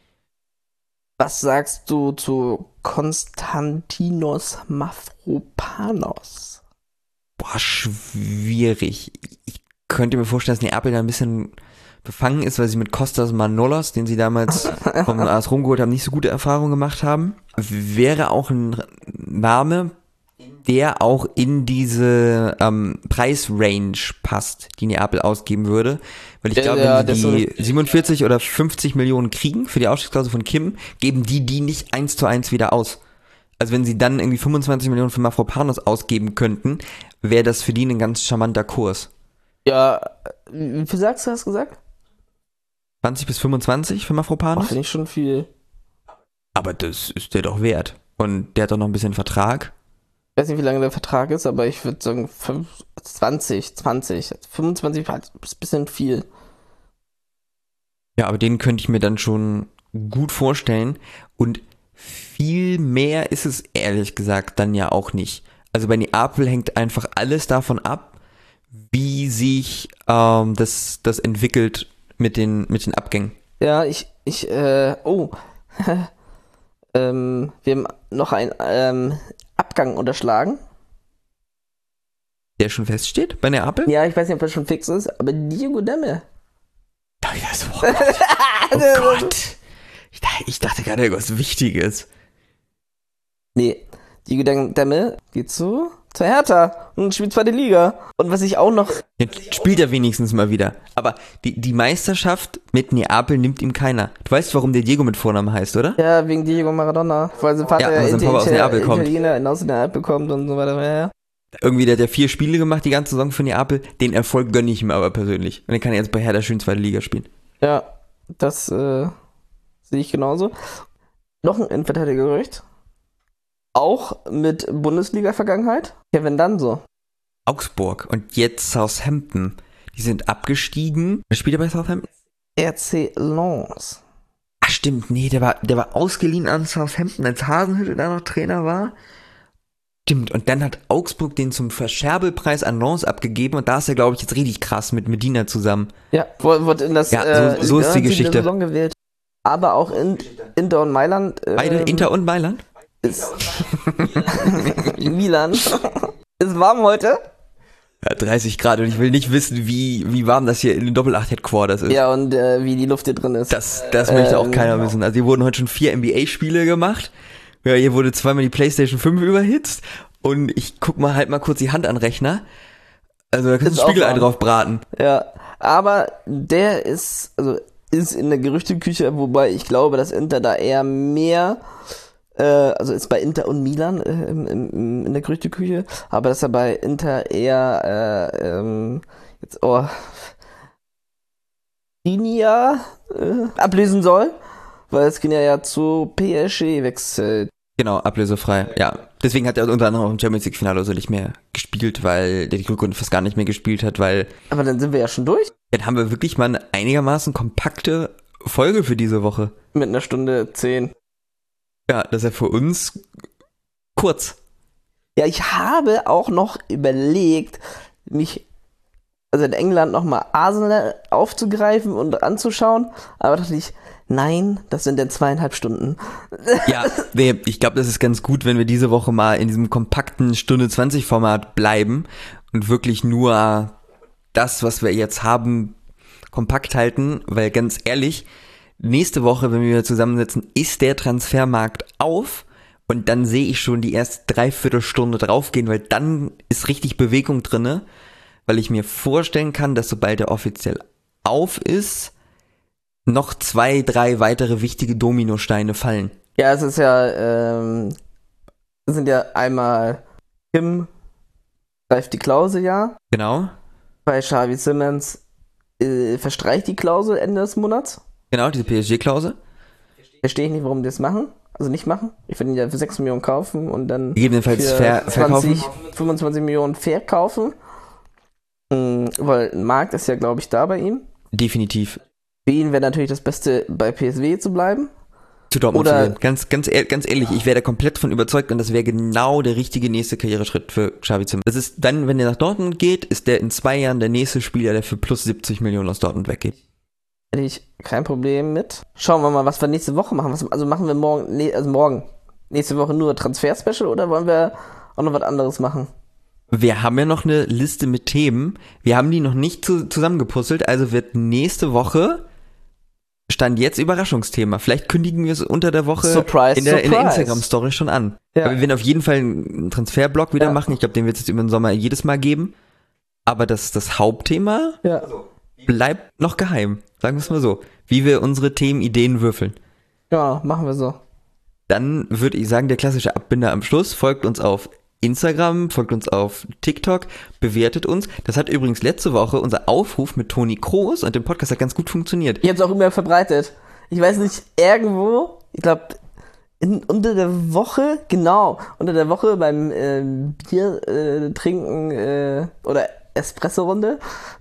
Speaker 2: Was sagst du zu Konstantinos Mavropanos?
Speaker 1: Boah, schwierig. Ich könnte mir vorstellen, dass Neapel da ein bisschen befangen ist, weil sie mit Kostas Manolas, den sie damals vom A S Rom geholt haben, nicht so gute Erfahrungen gemacht haben. Wäre auch ein Name, der auch in diese ähm, Preisrange passt, die Neapel ausgeben würde. Weil ich
Speaker 2: Ja,
Speaker 1: glaube,
Speaker 2: ja,
Speaker 1: wenn sie
Speaker 2: das
Speaker 1: die siebenundvierzig oder fünfzig Millionen kriegen für die Ausstiegsklausel von Kim, geben die die nicht eins zu eins wieder aus. Also wenn sie dann irgendwie fünfundzwanzig Millionen für Mavropanos ausgeben könnten, wäre das für die ein ganz charmanter Kurs.
Speaker 2: Ja, wie viel sagst du, hast du gesagt?
Speaker 1: zwanzig bis fünfundzwanzig für
Speaker 2: Oh,
Speaker 1: Mavropanos?
Speaker 2: finde ich schon viel.
Speaker 1: Aber das ist der doch wert. Und der hat doch noch ein bisschen Vertrag.
Speaker 2: Ich weiß nicht, wie lange der Vertrag ist, aber ich würde sagen zwanzig, zwanzig. fünfundzwanzig ist ein bisschen viel.
Speaker 1: Ja, aber den könnte ich mir dann schon gut vorstellen. Und viel mehr ist es ehrlich gesagt dann ja auch nicht. Also bei Neapel hängt einfach alles davon ab, wie sich ähm, das, das entwickelt mit den, mit den Abgängen.
Speaker 2: Ja, ich, ich, äh, oh. ähm, wir haben noch einen ähm, Abgang unterschlagen.
Speaker 1: Der schon feststeht bei Neapel?
Speaker 2: Ja, ich weiß nicht, ob das schon fix ist, aber Diego Demme.
Speaker 1: Oh, ja, so, oh Gott. Oh Gott. Ich, dachte- ich dachte gerade irgendwas Wichtiges.
Speaker 2: Nee, Diego Demme geht zu, zur Hertha und spielt zweite Liga. Und was ich auch noch,
Speaker 1: Jetzt spielt er wenigstens mal wieder. Aber die, die Meisterschaft mit Neapel nimmt ihm keiner. Du weißt, warum der Diego mit Vornamen heißt, oder?
Speaker 2: ja, wegen Diego Maradona, weil sein Vater
Speaker 1: Ja, weil sein
Speaker 2: Inter-
Speaker 1: Papa aus Neapel
Speaker 2: Italiener-
Speaker 1: kommt.
Speaker 2: Italiener aus Neapel kommt und so weiter. Ja, ja.
Speaker 1: Irgendwie, der hat ja vier Spiele gemacht, die ganze Saison für Neapel. Den Erfolg gönne ich ihm aber persönlich. Und dann kann er jetzt bei Hertha schön zweite Liga spielen.
Speaker 2: Ja, das äh, sehe ich genauso. Noch ein Innenverteidigergerücht. Auch mit Bundesliga-Vergangenheit. Kevin Danso.
Speaker 1: Augsburg und jetzt Southampton. Die sind abgestiegen. Wer spielt er bei Southampton?
Speaker 2: R C Lens.
Speaker 1: Ach stimmt, nee, der war, der war ausgeliehen an Southampton, als Hasenhüttl da noch Trainer war. Stimmt, und dann hat Augsburg den zum Verscherbelpreis an Lens abgegeben und da ist er, glaube ich, jetzt richtig krass mit Medina zusammen.
Speaker 2: Ja, wurde wurde in das
Speaker 1: Ja, so-
Speaker 2: äh,
Speaker 1: so ist die
Speaker 2: in der
Speaker 1: Geschichte.
Speaker 2: Saison gewählt. Aber auch in Inter und Mailand. Ähm,
Speaker 1: Beide, Inter und Mailand?
Speaker 2: Ist Milan. Ist warm heute.
Speaker 1: Ja, dreißig Grad und ich will nicht wissen, wie, wie warm das hier in den Doppel-acht-Headquarters ist.
Speaker 2: Ja, und äh, wie die Luft hier drin ist.
Speaker 1: Das, das möchte auch
Speaker 2: Ähm,
Speaker 1: keiner wissen. Also hier wurden heute schon vier N B A-Spiele gemacht. Ja, hier wurde zweimal die PlayStation fünf überhitzt. Und ich guck mal halt mal kurz die Hand an den Rechner. Also da kannst
Speaker 2: Ist
Speaker 1: du
Speaker 2: auch
Speaker 1: Spiegelei
Speaker 2: warm.
Speaker 1: drauf braten.
Speaker 2: Ja, aber der ist, also ist in der Gerüchteküche, wobei ich glaube, dass Inter da eher mehr, äh, also ist bei Inter und Milan äh, im, im, in der Gerüchteküche, aber dass er bei Inter eher, äh, ähm, jetzt, oh, Linia äh, ablösen soll, weil es ja ja zu P S G wechselt.
Speaker 1: Genau, ablösefrei. Ja, deswegen hat er unter anderem auch im Champions League Finale so nicht mehr gespielt, weil der die Rückrunde fast gar nicht mehr gespielt hat, weil
Speaker 2: Aber dann sind wir ja schon durch
Speaker 1: dann haben wir wirklich mal eine einigermaßen kompakte Folge für diese Woche.
Speaker 2: mit einer Stunde zehn.
Speaker 1: Ja, das ist ja für uns kurz.
Speaker 2: Ja, ich habe auch noch überlegt, mich also in England nochmal Arsenal aufzugreifen und anzuschauen, aber dachte ich, nein, das sind dann zweieinhalb Stunden.
Speaker 1: Ja, nee, ich glaube, das ist ganz gut, wenn wir diese Woche mal in diesem kompakten Stunde zwanzig Format bleiben und wirklich nur das, was wir jetzt haben, kompakt halten, weil ganz ehrlich, nächste Woche, wenn wir wieder zusammensitzen, ist der Transfermarkt auf und dann sehe ich schon die erste Dreiviertelstunde draufgehen, weil dann ist richtig Bewegung drinne, weil ich mir vorstellen kann, dass sobald er offiziell auf ist, noch zwei, drei weitere wichtige Dominosteine fallen.
Speaker 2: Ja, es ist ja, ähm, es sind ja einmal Kim greift die Klausel ja.
Speaker 1: Genau.
Speaker 2: Bei Xavi Simons äh, verstreicht die Klausel Ende des Monats.
Speaker 1: Genau, diese P S G-Klausel.
Speaker 2: Verstehe ich nicht, warum die das machen. Also nicht machen. Ich würde ihn ja für sechs Millionen kaufen und dann
Speaker 1: Gegebenenfalls
Speaker 2: für
Speaker 1: ver- verkaufen.
Speaker 2: zwanzig, fünfundzwanzig Millionen verkaufen. Mhm, weil ein Markt ist ja, glaube ich, da bei ihm.
Speaker 1: Definitiv.
Speaker 2: Für ihn wäre natürlich das Beste, bei P S V zu bleiben.
Speaker 1: Zu Dortmund
Speaker 2: Oder-
Speaker 1: zu gehen. Ganz, ganz, ehr- ganz ehrlich, ich wäre da komplett von überzeugt und das wäre genau der richtige nächste Karriereschritt für Xavi Simons. Das ist dann, wenn er nach Dortmund geht, ist der in zwei Jahren der nächste Spieler, der für plus siebzig Millionen aus Dortmund weggeht.
Speaker 2: Hätte ich kein Problem mit. Schauen wir mal, was wir nächste Woche machen. Was, also machen wir morgen, nee, also morgen, nächste Woche nur Transfer-Special oder wollen wir auch noch was anderes machen?
Speaker 1: Wir haben ja noch eine Liste mit Themen. Wir haben die noch nicht zu, zusammengepuzzelt, also wird nächste Woche Stand jetzt Überraschungsthema. Vielleicht kündigen wir es unter der Woche
Speaker 2: Surprise,
Speaker 1: in der, in der
Speaker 2: surprise.
Speaker 1: Instagram-Story schon an.
Speaker 2: Ja.
Speaker 1: Aber wir werden auf jeden Fall einen Transferblock wieder
Speaker 2: Ja.
Speaker 1: machen. Ich glaube, den wird es jetzt über den Sommer jedes Mal geben. Aber das, das Hauptthema
Speaker 2: Ja.
Speaker 1: bleibt noch geheim. Sagen wir es mal so. Wie wir unsere Themen, Ideen würfeln.
Speaker 2: Ja, machen wir so.
Speaker 1: Dann würde ich sagen, der klassische Abbinder am Schluss. Folgt uns auf Instagram, folgt uns auf TikTok, bewertet uns. Das hat übrigens letzte Woche unser Aufruf mit Toni Kroos und dem Podcast hat ganz gut funktioniert.
Speaker 2: Ich habe es auch immer verbreitet. Ich weiß nicht, irgendwo, ich glaube, unter der Woche, genau, unter der Woche beim äh, Bier äh, trinken äh, oder Espresso-Runde,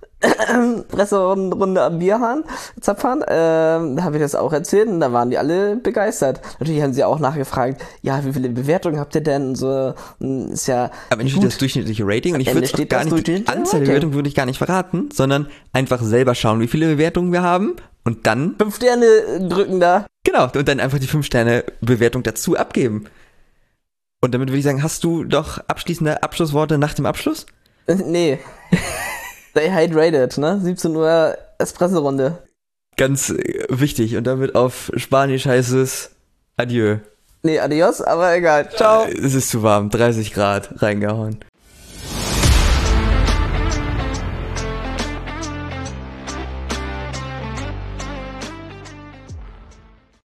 Speaker 2: Espresso-Runde am Bierhahn, Zapfhahn, äh, da habe ich das auch erzählt und da waren die alle begeistert. Natürlich haben sie auch nachgefragt, ja, wie viele Bewertungen habt ihr denn? Und so, und ist ja
Speaker 1: Am Ende steht
Speaker 2: gut.
Speaker 1: das durchschnittliche Rating und ich
Speaker 2: Am
Speaker 1: würde
Speaker 2: Ende
Speaker 1: es
Speaker 2: steht
Speaker 1: gar
Speaker 2: das
Speaker 1: nicht, die
Speaker 2: durchschnittliche
Speaker 1: Anzahl der
Speaker 2: Rating.
Speaker 1: Bewertungen würde ich gar nicht verraten, sondern einfach selber schauen, wie viele Bewertungen wir haben und dann,
Speaker 2: Fünf Sterne drücken da.
Speaker 1: genau, und dann einfach die fünf Sterne Bewertung dazu abgeben. Und damit würde ich sagen, hast du doch abschließende Abschlussworte nach dem Abschluss?
Speaker 2: Äh, Nee. Stay hydrated, ne? siebzehn Uhr Espresso-Runde.
Speaker 1: Ganz äh, wichtig. Und damit auf Spanisch heißt es Adieu.
Speaker 2: Nee, adios, aber egal. Ciao.
Speaker 1: Es ist zu warm, dreißig Grad, reingehauen.